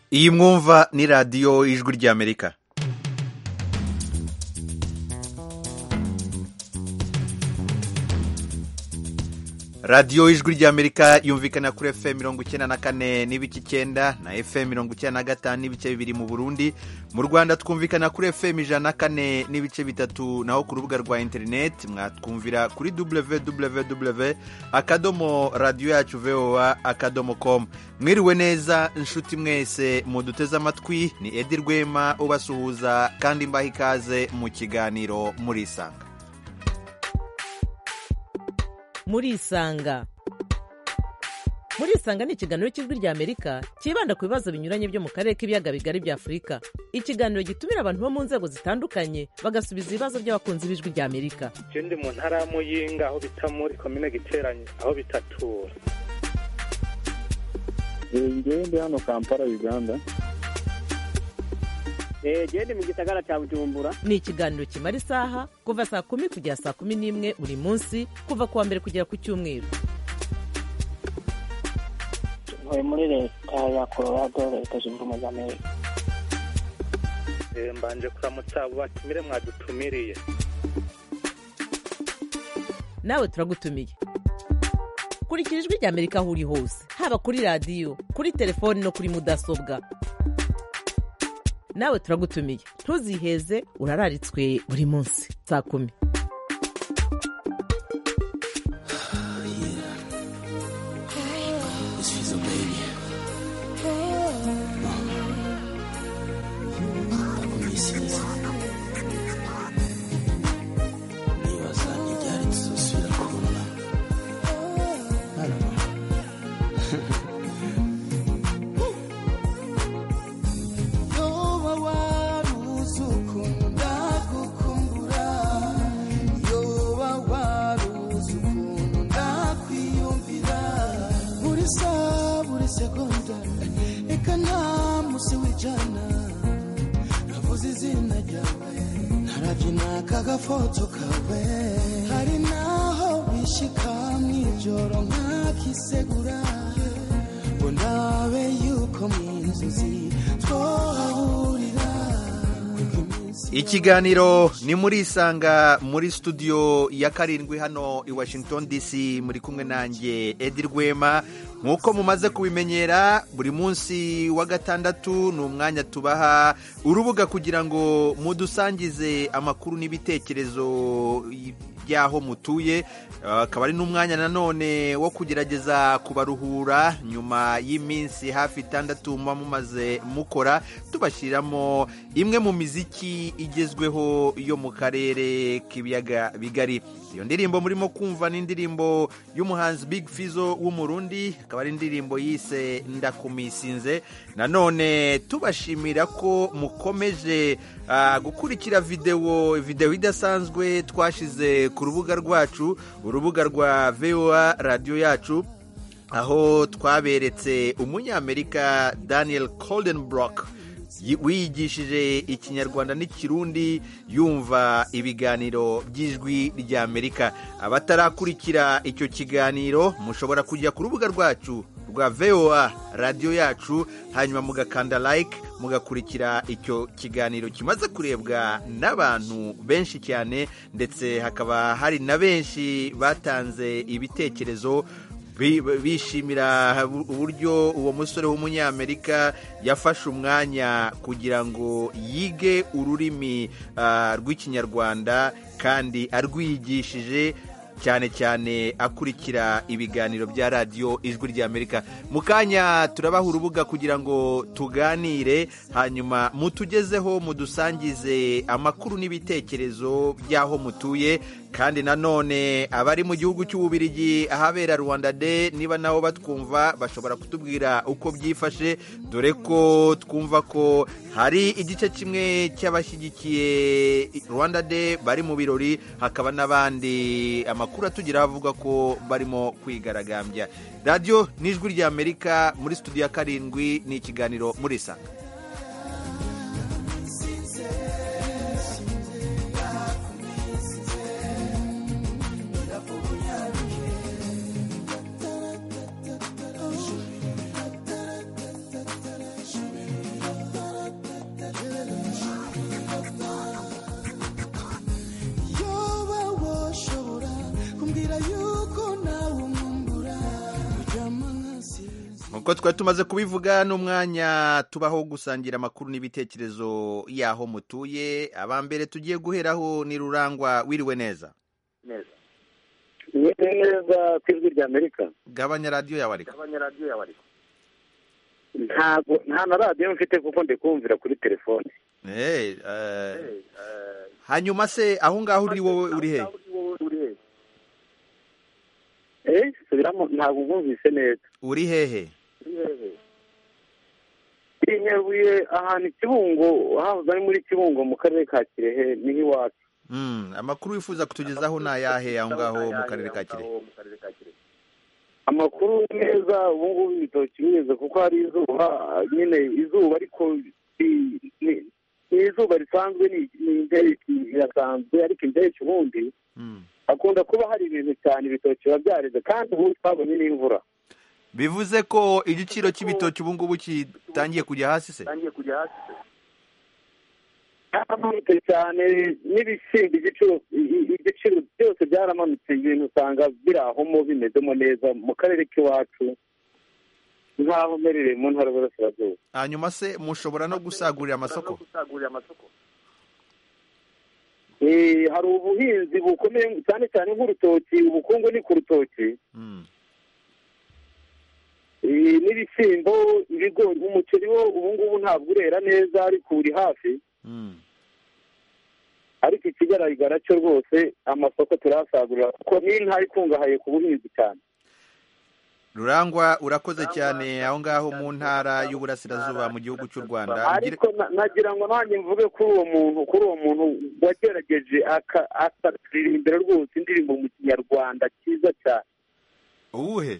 iyi mwumva ni radiyo ijwi ry'Amerika. radiyo ijwi ry'Amerika yumvikana kuri FM 94 n'ibice 9 na FM 95 n'ibice bibiri mu Burundi. Mu Rwanda twumvikana kuri FM 104 n'ibice bitatu, naho ku rubuga rwa internet mwatwumvira kuri www.radio.voa.com. Mwiriwe neza inshuti mwese muduteze amatwi, ni Edi Rwema ubasuhuza kandi mbaha ikaze mu kiganiro Murisanga. Murisanga ni ikiganiro cy'ijwi ry'Amerika kibanda ku bibazo binyuranye byo mu karere k'ibiyaga bigari bya Afurika. Ikiganiro gitumira abantu bo mu nzego zitandukanye bagasubiza ibibazo by'abakunzi b'ijwi ry'Amerika. Ndi mu ntara ya Muyinga aho bita muri komine Giteranye aho bitatura. Ndi hano Kampala, Uganda. Ndi mu gisagara cya Bujumbura. Ni ikiganiro kimara isaha kuva saa 10 kugera saa 11 buri munsi, kuva kuwa mbere kugera ku cyumweru. Muri leta ya Colorado, leta zunze ubumwe za Amerika. Mbanje kuramutsa abo batumire mwadutumiriye. Nawe turagutumiye. Kurikira ijwi ry'Amerika aho uri hose, haba kuri radiyo, kuri telefoni no kuri mudasobwa. Nawe turagutumiye, ntuziheze, urararitswe buri munsi saa 10. Foto kawe hari naho bishika mwijoro nkakisegura ngo nawe yuko mwinzuzi twahurira. Ikiganiro ni Murisanga muri studio ya 7 hano i Washington DC, muri kumwe nanjye Edi Rwema. Nkuko mumaze kubimenyera, buri munsi wa gatandatu ni umwanya tubaha urubuga kugira ngo mudusangize amakuru n'ibitekerezo by'aho mutuye. Akaba ari n'umwanya nanone wo kugerageza kubaruhura nyuma y'iminsi hafi 6 mumaze mukora, tubashiramo imwe mu miziki igezweho yo mu karere k'ibiyaga bigari. Iyo ndirimbo murimo kumva ni indirimbo y'umuhanzi Big Fizzo w'umurundi, akaba ari indirimbo yise Ndakumisinze. Nanone tubashimira ko mukomeje gukurikira video idasanzwe twashize ku rubuga rwacu, urubuga rwa VOA radio yacu, aho twaberetse umunyamerika Daniel Koldenbrock wigishije ikinyarwanda n'ikirundi yumva ibiganiro by'ijwi ry'Amerika. Abatarakurikira icyo kiganiro mushobora kujya ku rubuga rwacu rwa VOA radio yacu, hanyuma mugakanda like, mugakurikira icyo kiganiro kimaze kurebwa n'abantu benshi cyane, ndetse hakaba hari na benshi batanze ibitekerezo bishimira uburyo uwo musore w'umunyamerika yafashe umwanya kugira ngo yige ururimi rw'ikinyarwanda kandi arwigishije, cyane cyane akurikira ibiganiro bya radiyo ijwi ry'Amerika. Mu kanya turabaha urubuga kugira ngo tuganire, hanyuma mutugezeho mudusangize amakuru n'ibitekerezo by'aho mutuye. Kandi nanone abari mu gihugu cy'Ububirigi ahabera Rwanda Day, niba nabo batwumva bashobora kutubwira uko byifashe, dore ko twumva ko hari igice kimwe cy'abashyigikiye Rwanda Day bari mu birori, hakaba n'abandi amakuru atugira avuga ko barimo kwigaragambya. Radio n'ijwi ry'Amerika muri studio ya 7 ni ikiganiro Murisanga. nk'uko twari tumaze kubivuga n'umwanya tubaho gusangira amakuru n'ibitekerezo y'aho mutuye. abambere tugiye guheraho ni Rurangwa. Wiriwe neza? neza ku ijwi rya Amerika. Gabanya radiyo yawe ariko. Nta na radiyo mfite kuko ndikumvira kuri telefone. Hanyuma se aho ngaho uri wowe uri he? Subiramo, ntabwo nkumvise neza. Uri hehe? Nteruye ahantu i Kibungo, hahoze ari muri Kibungo mu karere ka Kirehe niho iwacu. Amakuru wifuza kutugezaho ni ayahe aho ngaho mu karere ka Kirehe? Amakuru meza, ubu ngubu ibitoki bimeze kuko hari izuba, nyine izuba ariko ni izuba risanzwe, ni impeshyi irasanzwe, ariko impeshyi ubundi hakunda kuba hari ibintu cyane ibitoki biba byareze, kandi ubu twabonye n'imvura. Bivuze ko igiciro cy'ibitoki ubu ngubu kitangiye kujya hasi se? Yaramanutse cyane, n'ibishyimbo igiciro byose byaramanutse, ibintu usanga biri aho mo bimezemo neza mu karere k'iwacu nk'aho mperereye mu ntara y'Uburasirazuba. Hanyuma se mushobora no gusagurira amasoko? Hari ubuhinzi bukomeye cyane cyane nk'urutoki, ubukungu ni ku rutoki, n'ibishyimbo, ibigori. Umuceri wo ubu ngubu ntabwo urera neza ariko uri hafi, ariko ikigaragara cyo rwose amasoko turasagurira kuko n'intara ikungahaye ku buhinzi cyane. Rurangwa, urakoze cyane aho ngaho mu ntara y'Uburasirazuba mu gihugu cy'u Rwanda. Ariko nagira ngo nanjye mvuge kuri uwo muntu wagerageje akaririmbira rwose indirimbo mu Kinyarwanda cyiza cyane. Uwuhe?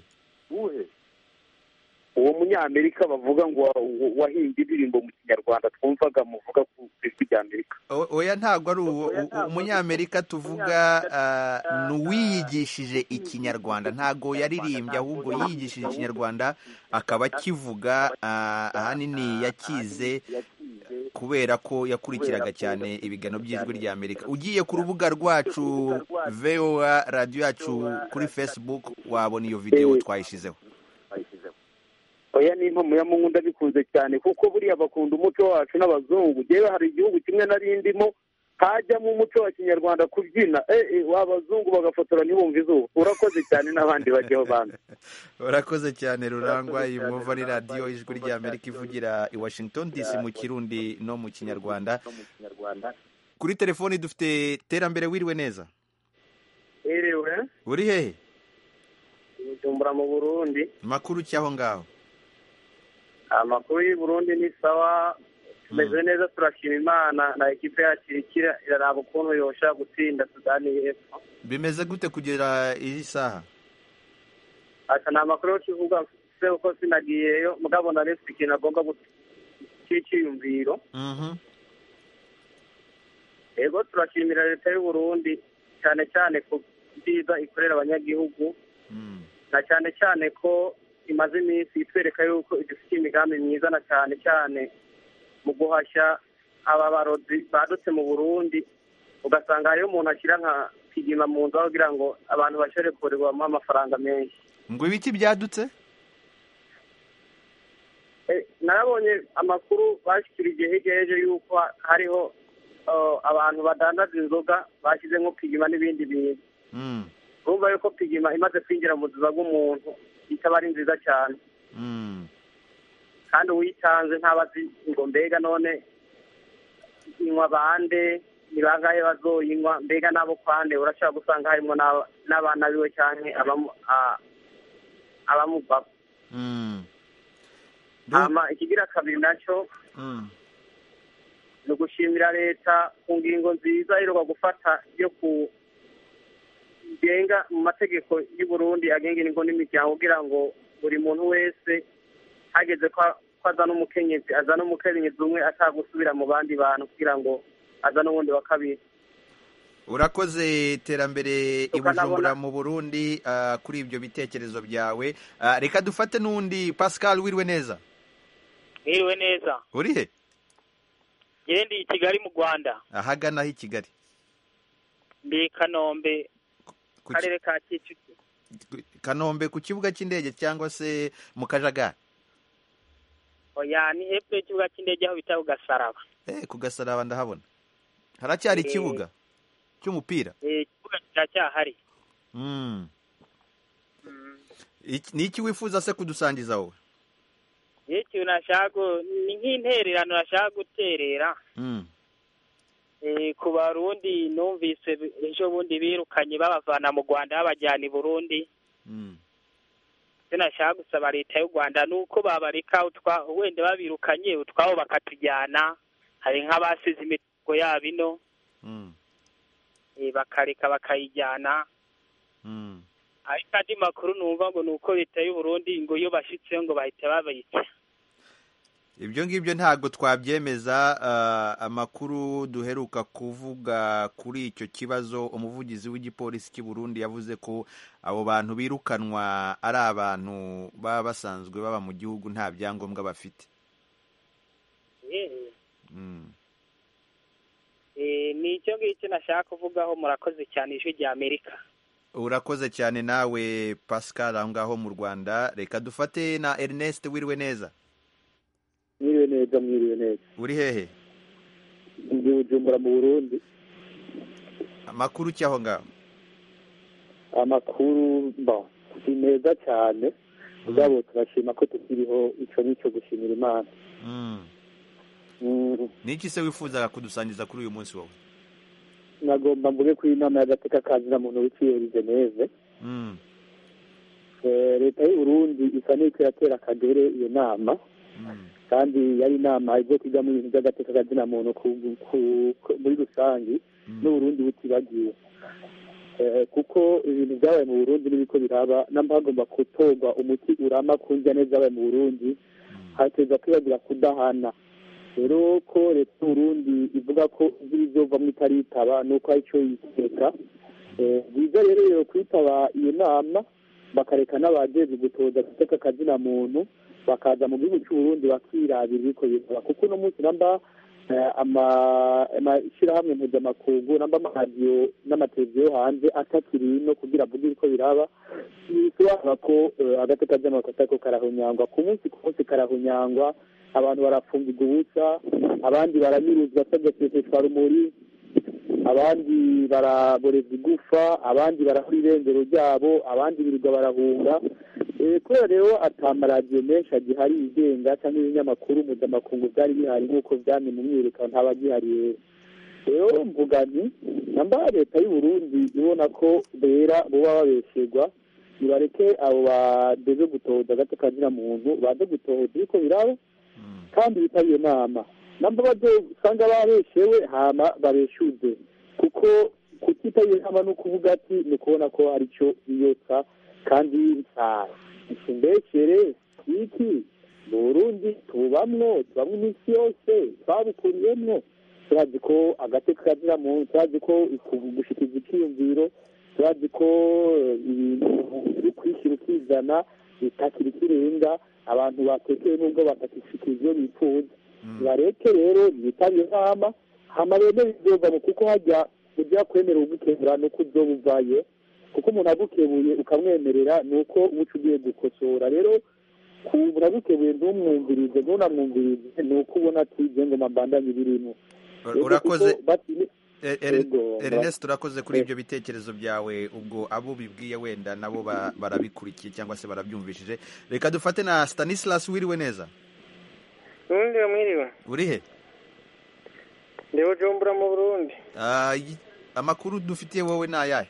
Uwo munyamerika bavuga ngo wahimbye indirimbo mu Kinyarwanda twumvaga muvuga ku ijwi rya Amerika. Oya, ntabwo ari umunyamerika tuvuga, n'uwiyigishije Ikinyarwanda, ntabwo yaririmbye ahubwo yiyigishije Ikinyarwanda akaba akivuga. Ahanini yakize kubera ko yakurikiraga cyane ibiganiro by'ijwi rya Amerika. Ugiye ku rubuga rwacu VOA radiyo yacu kuri Facebook wabona iyo video twayishizeho. Oya, ni impamo ya Mungu, ndabikunze cyane kuko buriya bakunda umuco wacu n'abazungu. Jewe hari igihugu kimwe narindimo hajyamo umuco wa Kinyarwanda kubyina, w'abazungu bagafotora ntibumve izuba. Urakoze cyane, n'abandi bajyaho bandi. Urakoze cyane Rurangwa. iyi mwumva ni radiyo ijwi rya Amerika ivugira i Washington DC mu Kirundi no mu Kinyarwanda. Kuri telefoni dufite Terambere. Wiriwe neza? Uri hehe? Bujumbura mu Burundi. Makuru cyaho ngaho? Amakuru y'u Burundi ni sawa, tumeze neza, turashima Imana, na ekipe yacu iraraba ukuntu yosha gutsinda Sudani y'Epfo. Bimeze gute kugera iyi saha? Aka ni amakuru yo kivuga se uko sinagiyeyo, mugabo naretse ikintu agomba cy'iyumviro. Ego turashimira leta y'u Burundi cyane cyane ku byiza ikorera abanyagihugu, na cyane cyane ko imaze iminsi itwereka yuko idufite imigambi myiza, na cyane cyane mu guhashya aba barozi badutse mu Burundi. Ugasanga hariyo umuntu ashyira nka kigima mu nzu kugira ngo abantu bashobore kurirwamo amafaranga menshi. Ngo ibiki byadutse? Narabonye amakuru bashyikirije hirya y'ejo yuko hariho abantu badandaza inzoga bashyize nko pigima n'ibindi bintu. Urumva yuko pigima imaze kwinjira mu buzima bw'umuntu itaba ari nziza cyane, kandi uwitanze ntabazi ngo mbega none inywa bande, ni bangahe bazoyinywa, mbega nabo kwande. Urashobora gusanga harimo n'abana biwe cyane abamuvako. Ikigira kabiri nacyo ni ugushimira leta ku ngingo nziza iheruka gufata yo kugenga mu mategeko y'u Burundi agenga ingo n'imiryango, kugira ngo buri muntu wese hageze ko azana umukenyezi azana umukenyezi umwe atagusubira mu bandi bantu, kugira ngo azane ubundi wa kabiri. Urakoze Terambere i Bujumbura mu Burundi kuri ibyo bitekerezo byawe. Reka dufate n'undi. Pascal, wiriwe neza? Wiriwe neza. Uri he? Ndi i Kigali mu Rwanda. Ahagana i Kigali? Ndi Kanombe, karere ka Kicukiro. Kanombe ku kibuga cy'indege cyangwa se mu Kajagari? oya ni hepfo y'ikibuga cy'indege aho bita Ugasaraba. Ku Gasaraba ndahabona haracyari ikibuga cy'umupira. Ikibuga kiracyahari. Ni iki wifuza se kudusangiza wowe? Ikintu nashaka ni nk'intererano nashaka guterera. Ku Barundi numvise ejo bundi birukanye babavana mu Rwanda babajyana i Burundi. Nashaka gusaba leta y'u Rwanda nuko babareka wenda babirukanye utwabo bakatujyana, hari nk'abasize imitungo yabo ino bakareka bakayijyana. Ariko andi makuru numva ngo nuko leta y'u Burundi ngo iyo bashitse ngo bahita babica. Ibyo ngibyo ntabwo twabyemeza. Amakuru duheruka kuvuga kuri icyo kibazo, umuvugizi w'igipolisi cy'u Burundi yavuze ko abo bantu birukanwa ari abantu baba basanzwe baba mu gihugu nta byangombwa bafite. Ni icyo ngicyo nashaka kuvugaho. Murakoze cyane ijwi rya Amerika. Urakoze cyane nawe Pascal aho ngaho mu Rwanda. Reka dufate na Ernest. Wiriwe neza? Mwiriwe neza. Uri hehe? Ndi Bujumbura mu Burundi. Amakuru cyaho ngaho? Amakuru si meza cyane, ubwo turashima ko tukiriho, icyo nicyo gushimira Imana. Niki se wifuza kudusangiza kuri uyu munsi wowe? Nagomba mvuge ko inama y'agateka kazina muntu w'ikiyeri Geneve. Leta y'u Burundi isa n'iko iratera akagere iyo nama, kandi yari inama igiye kujya mu bintu by'agateka kazina muntu muri rusange n'Uburundi butibagiwe, kuko ibintu byabaye mu Burundi n'ibiko biraba namba hagomba gutorwa umuti urama ku njyane zabaye mu Burundi, hateza kwibagira kudahana. Rero ko leta y'u Burundi ivuga ko bizovamwo itaritaba nuko ari cyo yiteka, byiza rero kwitaba iyo nama bakareka n'abajejwe gutoza agateka kazina muntu bakaza mu gihugu cy'u Burundi bakirabira ibiko biraba, kuko uno munsi namba amashyirahamwe mpuzamakungu namba amaradiyo n'amateleviziyo yo hanze atakiri no kugira avuge ibiko biraba, bisobanura ko agateka kazina muntu karahonyangwa ku munsi karahonyangwa. Abantu barafungirwa ubusa, abandi baranyuruzwa basagaseseshwa rumuri, abandi baraborezwa igufa, abandi barahura irengero ryabo, abandi birirwa barahunga. Kubera rero atamaradiyo menshi agihari yigenga cyangwa ibinyamakuru mpuzamakungu byari bihari nk'uko byamye mu myiyerekano ntabagihari. Rero mvuga nti namba leta y'u Burundi ibona ko bera boba babesherwa, nibareke abo badeze gutoza agateka kazina muntu baze gutoza ibiko biraba, kandi bitabiye nama namba bazosanga babeshewe hama babeshuze, kuko kutitabira inama no kuvuga ati ni kubona ko ari cyo biyotsa kandi bisara imbeshere iki Burundi tubamwo iminsi yose twabukuriyemwo. Turazi ko agateka kazina muntu, turazi ko gushikiza icyiyumviro, turazi ko ibintu kwishyira ukizana bitakira ikirenga, abantu batekeye nubwo batakishikije ibyo bifuza. Bareke rero bitabye inama hama rero bizovamo, kuko hajya ujya kwemera ugukebura nuko uzobuvaye, kuko umuntu agukebuye ukamwemerera nuko uca ugiye gukosora. Rero uragukebuye ntumwumvirize ntunamwumvirize nuko ubona ati ibyo ngo mabandanye birimo. Urakoze Ernest, urakoze kuri ibyo bitekerezo byawe. Ubwo abo bibwiye wenda nabo barabikurikiye cyangwa se barabyumvishije. Reka dufate na Stanislas. Wiriwe neza? Mwiriwe. Uri he? Ndi Bujumbura mu Burundi. Amakuru dufitiye wowe ni ayahe?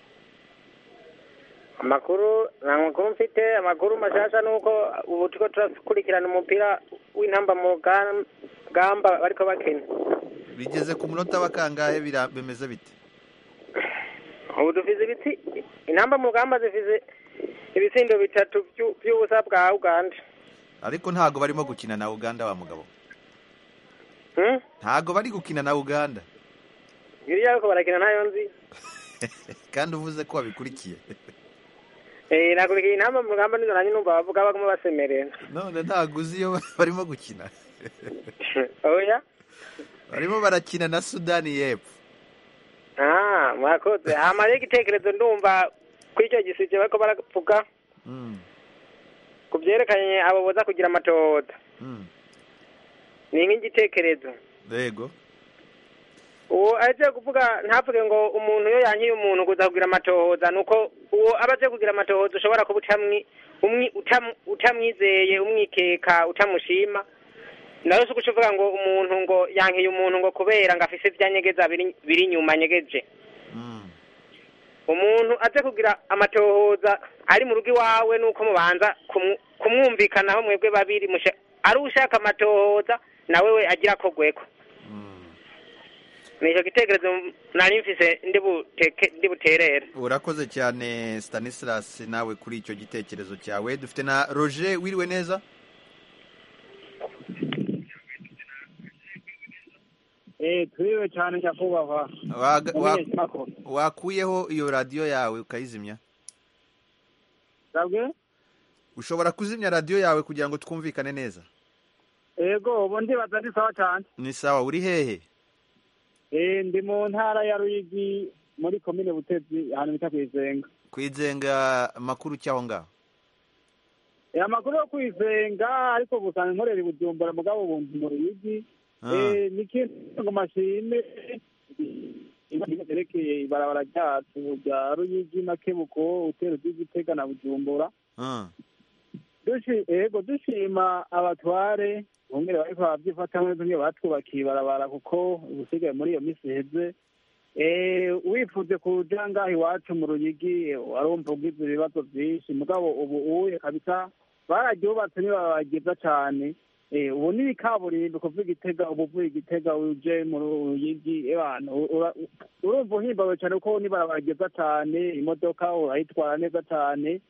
Amakuru mfite, amakuru mashasha nuko ubu turiko turakurikirana umupira w'intamba mu gamba bariko bakina. Bigeze ku munota bakangahe bimeze bite? Ubu dufize ibiti intamba mu gamba zifize ibitsindo 3 by'ubusa bwa Uganda. Ariko ntago barimo gukina na Uganda wa mugabo. Ntago bari gukina na Uganda. Iriya ariko barakina nayo nzi. Kandi uvuze ko wabikurikiye. Nakurikiye intamba mu gamba nizo nanyu numva bavuga baguma basemerera. None ntago uzi iyo barimo gukina. Oya. Barimo barakina na Sudani y'Epfo. Mwakoze. Amare igitekerezo ndumva kuri icyo gisije bariko baravuga. Kubyerekanye abo boza kugira amatohoza. ni nk'igitekerezo. Yego. Uwo aje kuvuga ntavuge ngo umuntu yo yankiye umuntu kuza kugira amatohoza nuko uwo abaje kugira amatohoza ushobora kuba utamwizeye umwikeka utamushima nayo se kuvuga ngo umuntu ngo yankiye umuntu ngo kubera ngo afise ivyanyegeza biri nyuma nyegeje. Umuntu aje kugira amatohoza ari mu rugi wawe nuko mubanza kumwumvikanaho mwebwe babiri ari ushaka amatohoza nawe we agira ko gweko. Nico gitekerezo nari mfise ndibuterera. Urakoze cyane Stanislas nawe kuri icyo gitekerezo cyawe. Dufite na Roger, wiriwe neza? Turiwe cyane nyakubahwa. Wakuyeho iyo radio yawe ukayizimya? Sabwe? Ushobora kuzimya radio yawe kugira ngo twumvikane neza? Yego, ubu ndibaza ni sawa cyane. Ni sawa, uri hehe? Ndi mu ntara ya Ruyigi muri komine Butezi ahantu bita Kwizenga. Kwizenga makuru cyaho ngaho? Amakuru yo Kwizenga ariko gusanga nkorera Bujumbura mugabo bundi mu Ruyigi. Nikintu ngo mashine ibarekeye ibarabara ryacu rya Ruyigi na Kebuko utero Gitega na Bujumbura. Dushima abatware bongere bariko bavyifata neza niyo batwubakiye barabara kuko ubusigaye muri iyo misi heze wifuze kuja ngaho iwacu mu Ruyigi warumva ugize ibibazo vyinshi mugabo ubu uye kabisa bararyubatse nibabageza cane. Ubu ni kaburimbo kuvuga Igitega ubuvuye Igitega uje mu Ruyigi urumva uhimbawe cyane kuko nibarabageza cyane imodoka urayitwara neza cyane.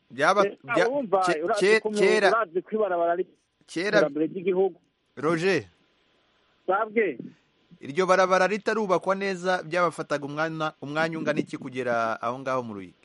Kera ry'igihugu. Roger, sabwe iryo barabara ritarubakwa neza byabafataga umwanya ungana iki kugera aho ngaho mu Ruyigi?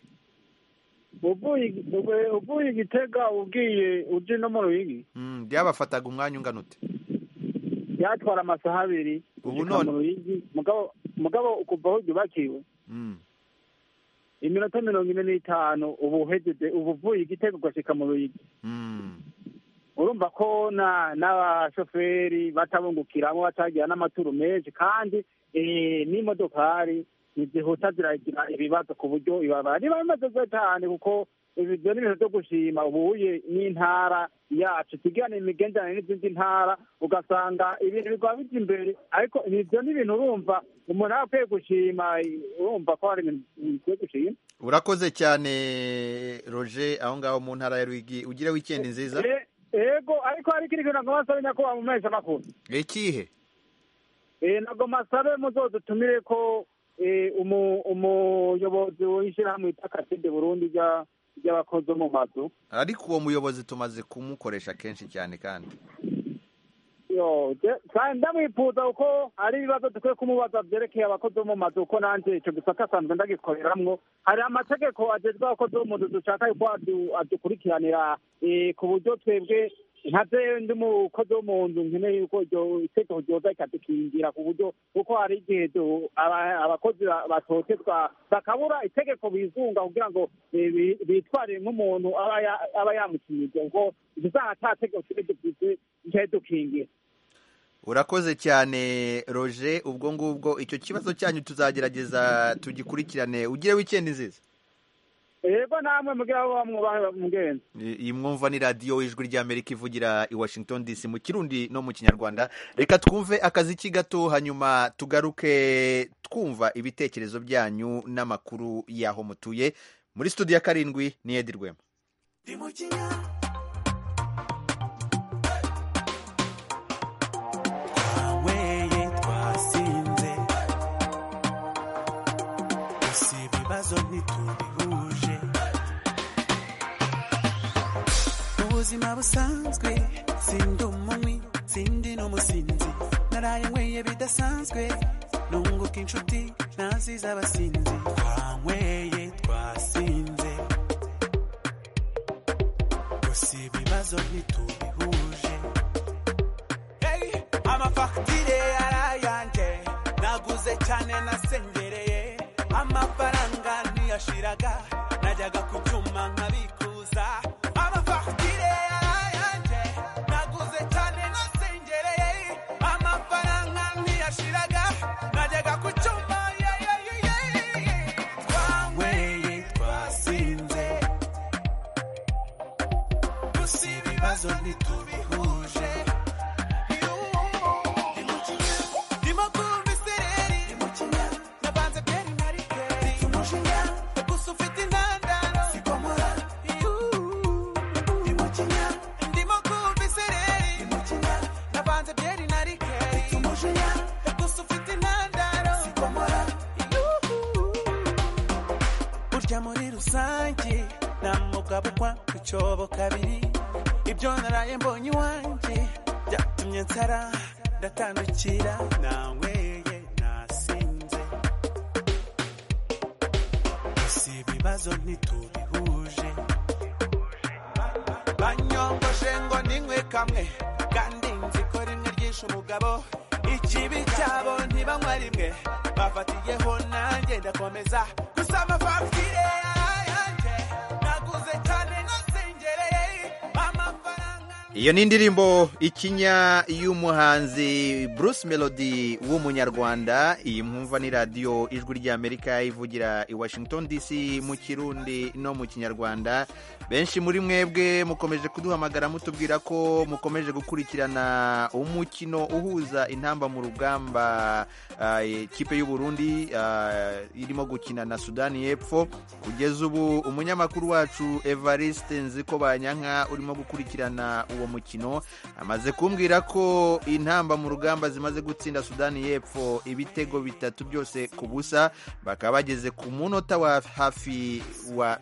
Uvuye Igitega ugiye uje no mu Ruyigi byabafataga umwanya ungana ute? Byatwara amasaha abiri ubu none mu Ruyigi mugabo kuva aho ryubakiwe iminota 45 ubu hejeje ubu uvuye Igitega ugashika mu Ruyigi. Urumva ko n'abashoferi batabungukiramo batagira n'amaturu menshi kandi n'imodokari nizihuta ziragira ibibazo ku buryo ibabara niba bimaze cyane kuko ibyo ni ibintu byo gushima ubuye n'intara yacu tugirana imigenderanire n'izindi ntara ugasanga ibintu bigwa bijya imbere ariko ibyo ni ibintu urumva umuntu akwiye gushima urumva ko hari ibintu bikwiye gushima. Urakoze cyane Roger aho ngaho mu ntara ya Ruyigi ugire weekend nziza. Ego ariko hari kiri kintu ngamasabe nyakubahwa mu mezi makuru. Ikihe? Nago masabe muzodutumire ko umuyobozi w'ishyirahamwe itakatinde Burundi ry'abakozi mu mazu. Ariko uwo muyobozi tumaze kumukoresha kenshi cyane kandi. Ndamwifuza uko ari ibibazo dukwiye kumubaza byerekeye abakozi bo mu mazu uko nanjye icyo gisata asanzwe ndagikoreramwo. Hari amategeko agezweho abakozi bo mu mazu dushaka yuko adukurikiranira ku buryo twebwe nkaze ndi umukozi wo mu nzu nkeneye yuko iryo itegeko ryoza rikadukingira ku buryo kuko hari igihe abakozi batotezwa bakabura itegeko bizunga kugira ngo bitwarire nk'umuntu aba yamukinije ubwo dusanga ata tegeko dufite ntidukingira. Urakoze cyane Roger, ubwo ngubwo icyo kibazo cyanyu tuzagerageza tugikurikirane. Ugire weekend nziza. Yego namwe mugabo mugenzi. Iyi mwumva ni radio Ijwi ry'Amerika ivugira i Washington DC mu Kirundi no mu Kinyarwanda. Reka twumve akaziki gato hanyuma tugaruke twumva ibitekerezo byanyu n'amakuru yaho mutuye. Muri studio ya 7 ni Edi Rwema. Ubuzima busanzwe sindi umunywi sindi n'umusinzi naraye nyweye bidasanzwe nunguka inshuti naziza abasinzi twanyweye twasinze gusa ibibazo ntitubihuje amafagitire yarayanje naguze cyane nasengereye amafaranga ntiyashiraga najyaga ku cyuma nkabikuza amafagitire yarayanje naguze cyane nasengereye ibibazo ntitubihuje ndimo kumva isereri nabanze byeri na rikeri gusa ufite intandaro sikomora ndimo kumva isereri nabanze byeri na rikeri gusa ufite intandaro sikomora burya muri rusange nta mugabo ukwa ku cyobo kabiri ibyo naraye mbonye iwanjye byatumye nsara ndatandukira nanyweye nasinze gusa ibibazo ntitubihuje banyongoshe ngo ninywe kamwe kandi nzi ko rimwe ryishe umugabo ikibi cyabo ntibanywa rimwe bafatiyeho nanjye ndakomeza gusa amafagitire iyo ni indirimbo ikinya y'umuhanzi Bruce Melody w'umunyarwanda. iyi mwumva ni radiyo ijwi ry'Amerika ivugira i Washington DC mu kirundi no mu kinyarwanda. benshi muri mwebwe mukomeje kuduhamagara mutubwira ko mukomeje gukurikirana umukino uhuza intamba mu rugamba ikipe y'u Burundi irimo gukina na Sudani y'Epfo. kugeza ubu umunyamakuru wacu Evariste Nzikobanyanka urimo gukurikirana uwo mukino amaze kumbwira ko intamba mu rugamba zimaze gutsinda Sudani y'Epfo ibitego 3 byose ku busa. bakaba bageze ku munota wa hafi wa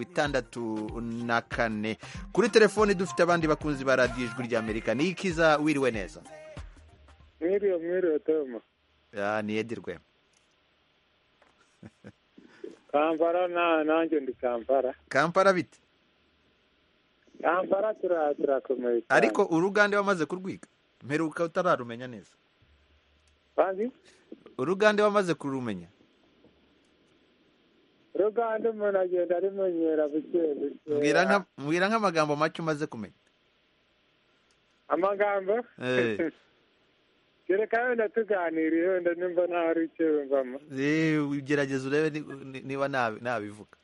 64. kuri telefoni dufite abandi bakunzi ba radiyo ijwi ry'Amerika. ni Ikiza, wiriwe neza? mwiriwe Toma. ni Edirwe. Kampala nanjye ndi Kampala. Kampala bite? Kampala turakomeye cyane. ariko urugande wamaze kurwiga? mperuka utararumenya neza. Bangi? urugande wamaze kurumenya? Urugande umuntu agenda arimenyera buke buke. Mbwira nk'amagambo make umaze kumenya. Amagambo? Kereka wenda tuganiriye wenda nimba nta hari icyo wumvamo. Ugerageza urebe niba nabivuga.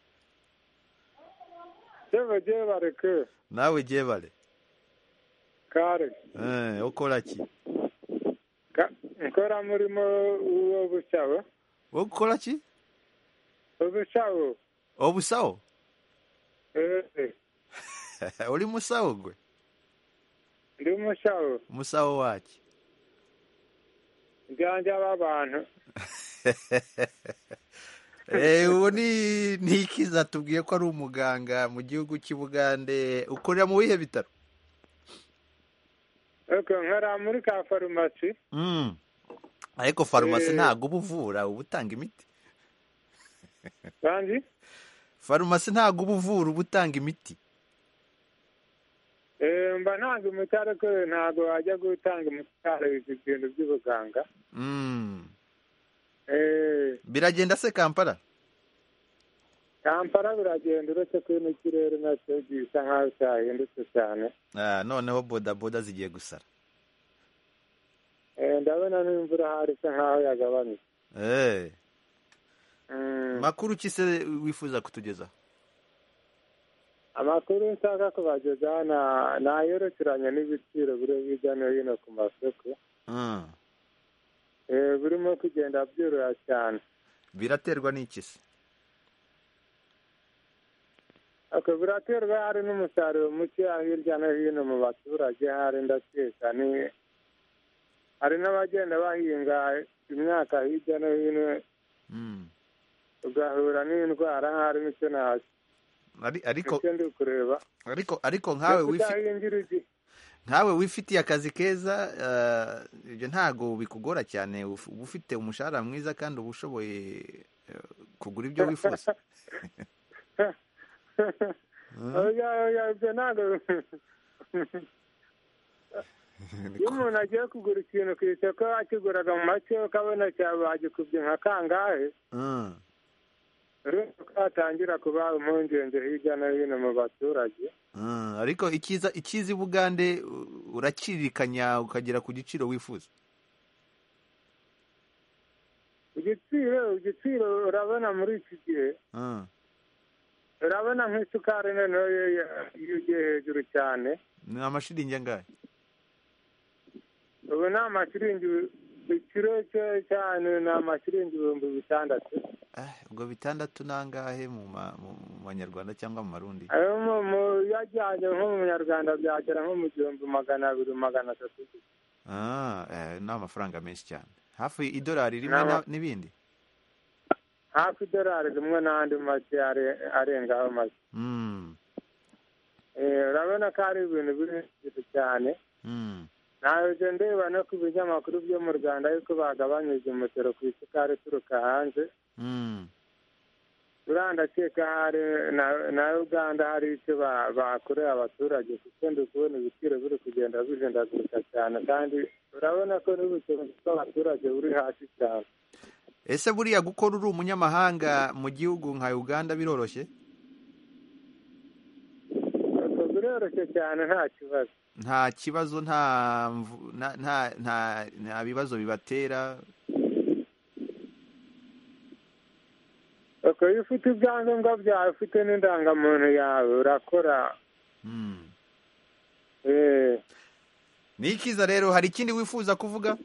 Jewe jebare ke. Nawe jebare. Kare. Ukora ki? Nkora murimo uwo bushawo. Ukora ki? Ubushawo. Obusawo? Uri musawo gwe? Ndi mushawo. Musawo waki? Njanja b'abantu. Uwo ni Ikiza tubwiye ko ari umuganga mu gihugu cy'Ubugande. ukorera mu bihe bitaro? Nkora muri ka farumasi. ariko farumasi ntabwo uba uvura, uba utanga imiti. Bangi? Farumasi ntabwo uba uvura, uba utanga imiti. Mba ntabwo imiti ariko ntabwo wajya gutanga imiti ibintu by'ubuganga. Biragenda se Kampala? Kampala biragenda uretse ko n'ikirere nacyo gisa nk'aho cyahindutse cyane. Noneho bodaboda zigiye gusara. Ndabona n'imvura hari isa nk'aho yagabanutse. Makuru ki se wifuza kutugezaho? Amakuru nshaka kubagezaho nayerekeranye n'ibiciro biri hirya no hino ku masoko. Birimo kugenda byoroha cyane. Biraterwa n'iki se? Biraterwa hari n'umusaruro muke hirya no hino mu baturage, hari ndakeka hari n'abagenda bahinga imyaka hirya no hino ugahura n'indwara hari n'icyo ntazi. ariko nkawe wifitiye akazi keza, ibyo ntago bikugora cyane. uba ufite umushahara mwiza kandi uba ushoboye kugura ibyo wifuza. iyo umuntu agiye kugura ikintu ku isoko akiguraga mu make ukabona bagikubye nka kangahe, uretse ko hatangira kuba impungenge hirya no hino mu baturage. ariko ikiza i Bugande urakirikanya ukagera ku giciro wifuza? Igiciro urabona muri iki gihe urabona nk'isukari noneho iyo ugiye hejuru cyane. Ni amashiringi angahe? Ubu ni amashiringi, ikiro cyane ni amashiringi 6,000. Ubwo 6 nangahe mu Banyarwanda cyangwa mu Marundi? Ayo mu yajyanye nko mu Nyarwanda byagera nko mu 200-300. Ni amafaranga menshi cyane. Hafi idolari rimwe n'ibindi. Hafi idolari rimwe n'andi make arengaho make. Urabona ko ari ibintu biri cyane. Nawe ndeba no ku binyamakuru byo mu Rwanda yuko bagabanyije umusoro ku isukari ituruka hanze. Urandakeka hari na Uganda hari icyo bakorera abaturage kuko ndi kubona ibiciro biri kugenda bihendagurika cyane kandi urabona ko n'ubushobozi bw'abaturage buri hasi cyane. Ese buriya gukora uri umunyamahanga mu gihugu nka Uganda biroroshye? Biroroshye cyane nta kibazo. Nta kibazo, nta bibazo bibatera? Iyo ufite ibyangombwa byawe ufite n'indangamuntu yawe urakora. Ni ikiza rero, hari ikindi wifuza kuvuga?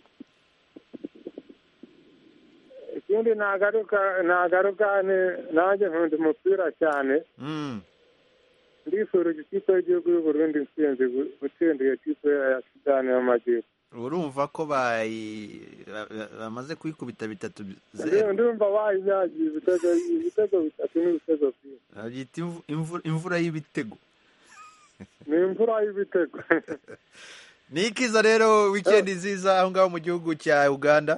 Ikindi nagaruka nanjye nkunda umupira cyane. Ndifurije ikipe y'igihugu y'u Burundi gutsinda iyo kipe ya Sudani y'Amajyepfo. Urumva ko bamaze kuyikubita 3-0? Ndumva bayinyagiye ibitego 3 n'ibitego 2. Abyita imvura y'ibitego. Ni imvura y'ibitego. Ni ikiza rero, weekend nziza aho ngaho mu gihugu cya Uganda.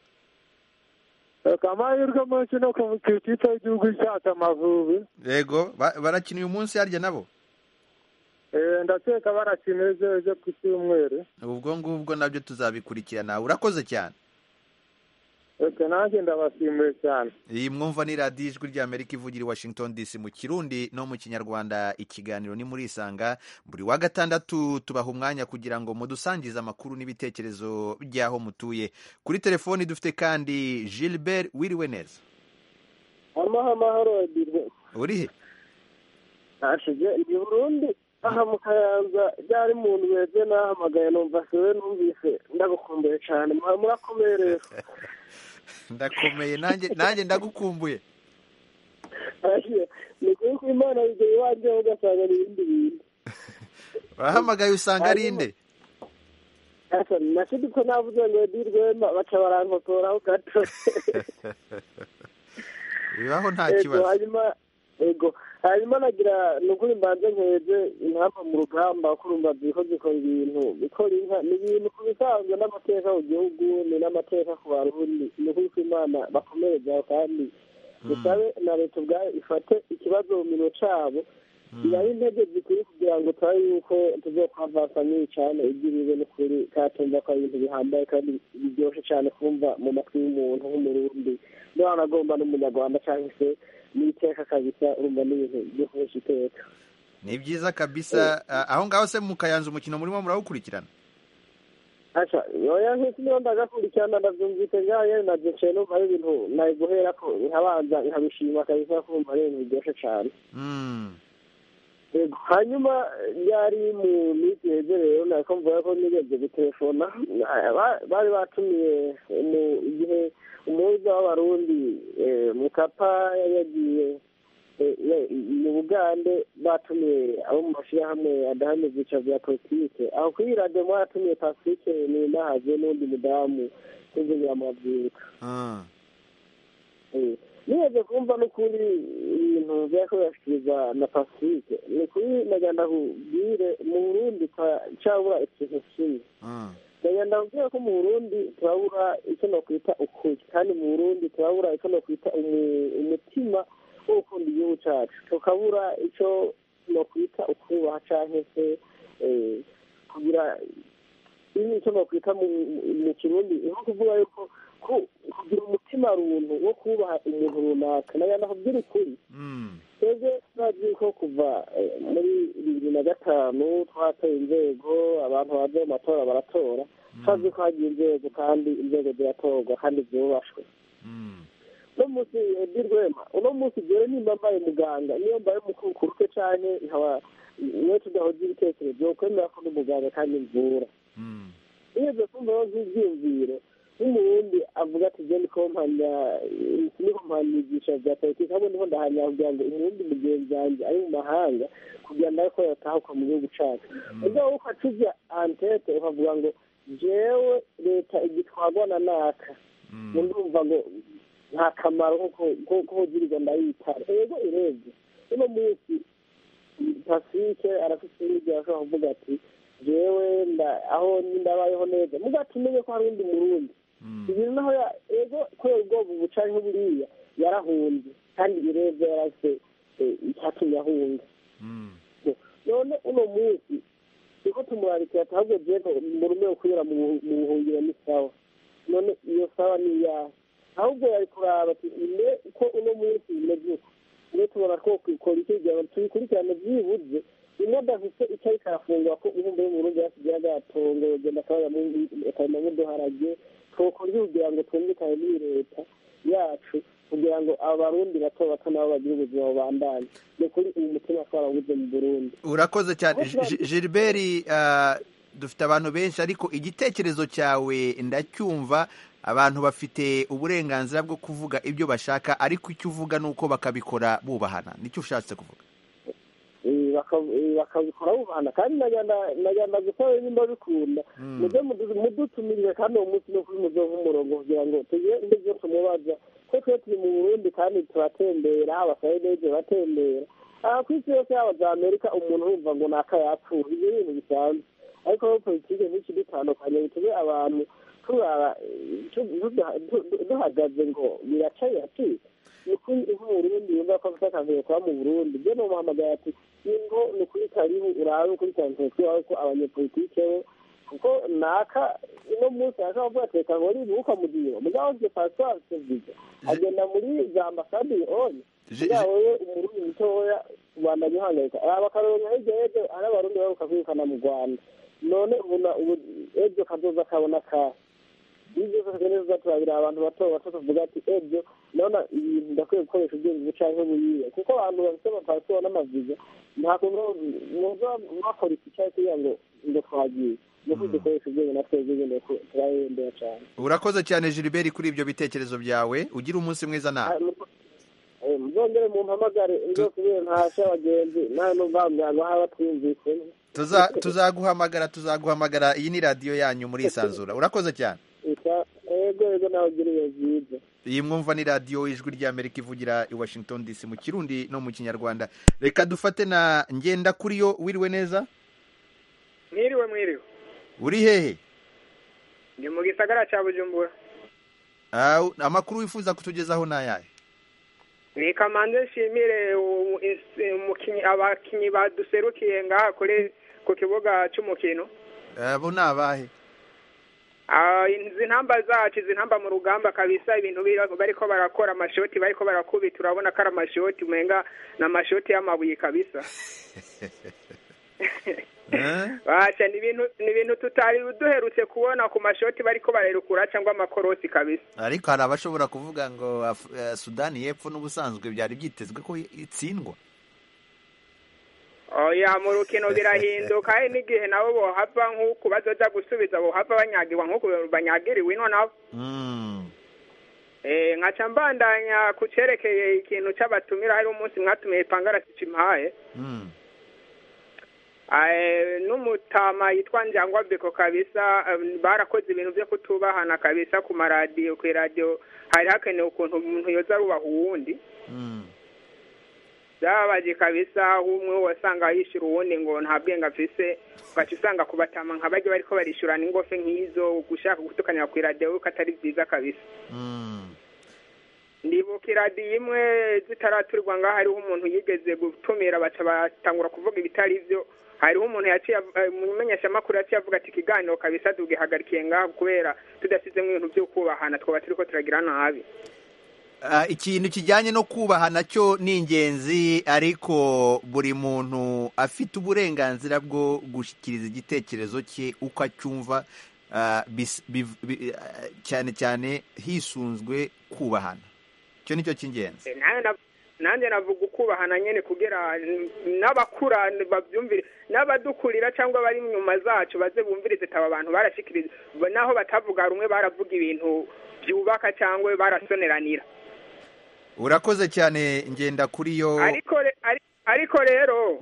Amahirwe menshi no ku ikipe y'igihugu cyacu Amavubi. Yego, barakina uyu munsi harya nabo? Ndakeka barakina ejo ku Cyumweru. Ubwo ngubwo nabyo tuzabikurikirana. Urakoze cyane. Nanjye ndabashimiye cyane. Iyi mwumva ni radiyo ijwi ry'Amerika ivugira i Washington DC mu Kirundi no mu Kinyarwanda. Ikiganiro ni muri Isanga. Buri wa gatandatu tubaha umwanya kugira ngo mudusangize amakuru n'ibitekerezo by'aho mutuye. Kuri telefoni dufite kandi Gilbert, wiriwe neza? Amahoro Gilbert. Urihe? Ashije i Burundi. Aha mu Kayanza byari muntu weze nahamagaye numva sewe numvise ndagukumbuye cyane. Murakomeye rero. Ndakomeye nanjye ndagukumbuye. Ni kuri ko Imana yigeye wanje ugasanga n'ibindi bintu. Wahamagaye usanga ari inde? Asa nashidi ko navuze ngo Dirwema baca barankotoraho gato. Bibaho nta kibazo. Hanyuma nagira nukuri mbanze nkeze intamba mu rugamba kurumva bikoze ko ibintu bikora inka ni ibintu kubisanzwe n'amateka mu gihugu ni n'amateka ku Barundi ni kuri Imana bakomereza kandi dusabe na leta ubwayo ifate ikibazo mu mino cabo ibaye intege zikwiye kugira ngo turabe yuko tuzokwavasa n'icana igiriwe n'ukuri katumva ko ibintu bihambaye kandi biryoshye cyane kumva mu matwi y'umuntu nk'umurundi niba agomba n'umunyarwanda cyangwa se n'iteka kabisa urumva n'ibintu byo kubesha iteka. Ni byiza kabisa. Aho ngaho se mu Kayanza umukino murimo murawukurikirana? Oya nk'iki niyo ndagakurikirana ndabyumvise ngaye nabyeceye numva ari ibintu nawe guhera ko nkabanza nkabishima kabisa kumva ari ibintu biryoshye cyane. Hanyuma yari mu minsi yegereye nako mvuga ko nigeze gutelefona bari batumiye mu gihe umuhuza w'Abarundi Mukapa yagiye mu Bugande batumiye abo mu mashyirahamwe adahamye ibyiciro bya politike aho kuri radiyo mwatumiye Pacifique Ninahaje n'undi mudamu w'inzira mabyiruka. Nibaze kumva n'ukuri ibintu byako yashyikirizwa na Pacifique ni kuri nagenda kubwire mu Burundi cyabura ikintu kimwe. Nagenda kubwira ko mu Burundi turabura icyo nokwita ukuri kandi mu Burundi turabura icyo nokwita umutima wo gukunda igihugu cyacu tukabura icyo nokwita ukubaha cyangwa se kugira icyo nokwita mu Kirundi ni nko kuvuga yuko kugira umutima runtu wo kubaha umuntu runaka nagenda kubwira ukuri. Twebwe turazi ko kuva muri 2005 twateye inzego abantu baje mu matora baratora turazi ko hagiye inzego kandi inzego ziratorwa kandi zubashwe. no munsi dirwema uno munsi jyewe nimba mbaye muganga niyo mbaye mukuruke cyane nkaba niyo tudahoza ibitekerezo kwemera ko n'umuganga kandi mvura iyo kumva nk'ibyiyumviro nk'umurundi avuga ati jye niko mpanigisha bya politiki ahubwo niho ndahanya kugira ngo umurundi mugenzi wanjye ari mu mahanga kugira ngo ariko yatahuka mu gihugu cyacu ubwo wowe ukacuza antete ukavuga ngo jewe leta igitwarwa na naka ndumva ngo nta kamaro nko kugirirwa ndayitara ego irebye uno munsi pasifike arafite n'ibyo ashobora kuvuga ati jewe aho ndabayeho neza mugatumenye ko hari undi murundi ibintu naho ego kubera ubwoba bucari nk'uburiya yarahunze kandi irebye yarase icyatumye ahunga none uno munsi niko tumurarikira ahubwo jewe murume ukwira mu buhungiro ni sawa none iyo sawa ni iyahe ahubwo yari kuraba ati ko uno munsi bimeze uko niyo tubona ko kwikora ikigira tubikurikirane byibuze imwe adafite icyo ariko arafungura ko ibihumbi y'umurundi yasigaye agatongo yagenda akabona nk'uduharage twokora kugira ngo twumvikane n'iyi leta yacu kugira ngo abarundi bato bato nabo bagire ubuzima bubandanye ni kuri uyu mutima twarabuze mu Burundi. Urakoze cyane Gilbert, dufite abantu benshi ariko igitekerezo cyawe ndacyumva. Abantu bafite uburenganzira bwo kuvuga ibyo bashaka ariko icyo uvuga ni uko bakabikora bubahana. Nicyo ushatse kuvuga? bakabikora bubahana kandi nagenda gusaba nimba bikunda mudutumirire kandi uwo munsi no kuri muzo nk'umurongo kugira ngo tugire indi byo tumubaza ko twe turi mu Burundi kandi turatembera abasayidege batembera ku isi yose yaba za Amerika umuntu wumva ngo naka yapfuye ibyo bintu bisanzwe ariko aho politike n'iki dutandukanye bitume abantu duhagaze ngo biraca biracika ni kuri Burundi yumva ko afite akavuyo kuba mu Burundi byo no muhamagara ati ngo ni kuri karibu urabe kuri tanzania aho ko abanyepolitike bo kuko naka uno munsi ashobora kuvuga ati reka nkore ibi ukamugira mugabo je Pastor Sevilla agenda muri za ambasade on yawe umurundi mutoya Rwanda gihangayika abakaronka ejo ari abarundi baruka kwirukana mu Rwanda none ubu ejo kazoza kabona ka ibyo neza turabira abantu bato tuvuga ati ebyo none ibintu ndakwiye gukoresha ubwenge bucanke buriya kuko abantu bafite amapasipo n'amaviza ntabwo bakora iki cyangwa kugira ngo twagiye nuko dukoresha ubwenge natwe ubwenge turahembera cyane. Urakoze cyane Gilbert kuri ibyo bitekerezo byawe, ugira umunsi mwiza nawe. Muzongere mu mpamagare nzosubire ntasha abagenzi nawe n'ubambwira ngo haba twumvikane. Tuzaguhamagara iyi ni radiyo yanyu muri Isanzura. Urakoze cyane. Ego nawe ugiriye byiza. Iyi mwumva ni radiyo ijwi ry'Amerika ivugira i Washington DC mu Kirundi no mu Kinyarwanda. Reka dufate na ngenda kuri yo. Wiriwe neza? Mwiriwe. Uri hehe? Ni mu gisagara cya Bujumbura. Amakuru wifuza kutugezaho ni ayahe? Ni Kamande Shimire abakinyi baduserukiye ngaha ku kibuga cy'umukino. Abo ni abahe? Izi ntamba zacu izi ntamba mu rugamba kabisa ibintu bariko barakora amashoti bariko barakubita urabona ko ari amashoti umenga na amashoti y'amabuye kabisa. Bacha ni ibintu tutari duherutse kubona ku mashoti bariko barerukura cyangwa amakorosi kabisa. Ariko hari abashobora kuvuga ngo Sudani y'Epfo n'ubusanzwe byari byitezwe ko itsindwa. Oya mu rukino birahinduka n'igihe nabo bohava nk'uko bazoja gusubiza bohava banyagirwa nk'uko banyagiriwe ino nabo. Nkaca mbandanya kucerekeye ikintu c'abatumira hari umunsi mwatumiye Pangarasi Cimpaye. N'umutama yitwa Njangwa Beko kabisa barakoze ibintu byo kutubahana kabisa ku maradiyo ku radio hari hakenewe ukuntu umuntu yoza rubaha uwundi. Zabaje kabisa umwe wasanga yishura uwundi ngo nta bwenga afise ugaca usanga kubatama nk'abaje bariko barishurana ingofe nk'izo gushaka gutukanya ku radio ko atari byiza kabisa. Ndibuka iradiyo imwe zitaraturwa ngaho hariho umuntu yigeze gutumira baca batangura kuvuga ibitari byo hariho umuntu yaciye umumenyesha makuru yaciye avuga ati kiganiro kabisa tugihagarikiye ngaho kubera tudasizemo ibintu byo kubahana twaba turiko turagira nabi. Ikintu kijyanye no kubaha nacyo ni ingenzi ariko buri muntu afite uburenganzira bwo gushyikiriza igitekerezo cye uko acyumva cyane cyane hisunzwe kubahana. icyo nicyo cy'ingenzi. nanjye navuga ukubahana nyine kugira n'abakura babyumvire n'abadukurira cyangwa bari inyuma zacu baze bumvirize aba bantu barashikiriza naho batavuga rumwe baravuga ibintu byubaka cyangwa barasoneranira. Urakoze cyane ngenda kuri yo. ariko rero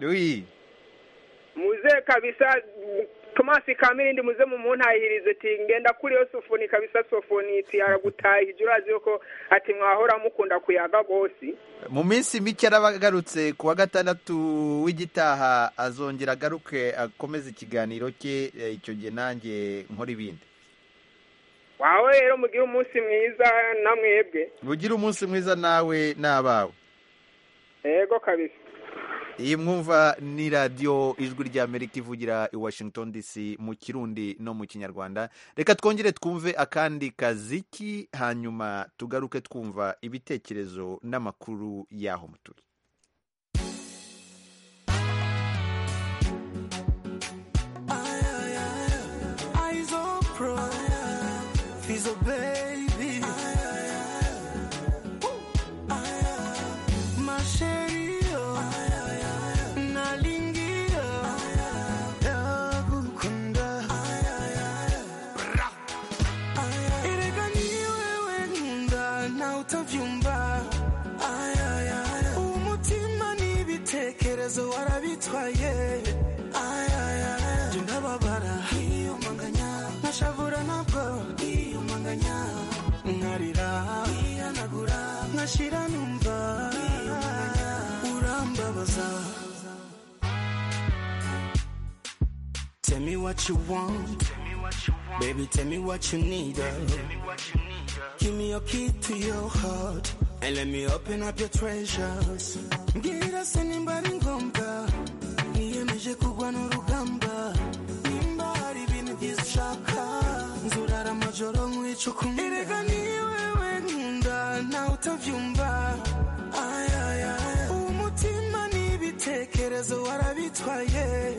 muze kabisa Thomas Kamirindi muze mu muntahirize ati ngenda kuri yo sofoni kabisa sofoni iti aragutahije urazi yuko ati mwahora mukunda kuyaga gose. Mu minsi mike arabagarutse kuwa gatandatu w'igitaha azongera agaruke akomeza ikiganiro cye icyo gihe nanjye nkora ibindi. Wawe rero mugira umunsi mwiza namwebwe. Mugira umunsi mwiza nawe n'abawe. Yego kabisa. Iyi mwumva ni radio ijwi rya Amerika ivugira i Washington DC mu Kirundi no mu Kinyarwanda. Reka twongere twumve akandi kaziki hanyuma tugaruke twumva ibitekerezo n'amakuru yaho mutuye. Tell me what you want, baby, tell me what you need. Give me your key to your heart and let me open up your treasures. Ngira sinimba ngomba niyemeje kugwa n'urugamba nimba hari ibintu byiza ushaka nzurara amajoro nkwicukumira erega ni wewe nkunda nawe utavyumva umutima n'ibitekerezo warabitwaye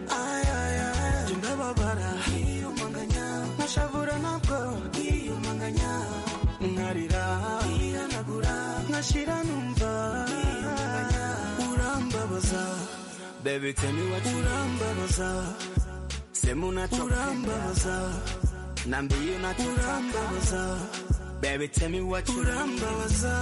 ndababara iyumanganya nashavura nabwo iyumanganya nkarira ihanagura nkashira numva urambabaza baby tell me what you urambabaza sema unachorambabaza nambiye unachorambabaza baby tell me what you urambabaza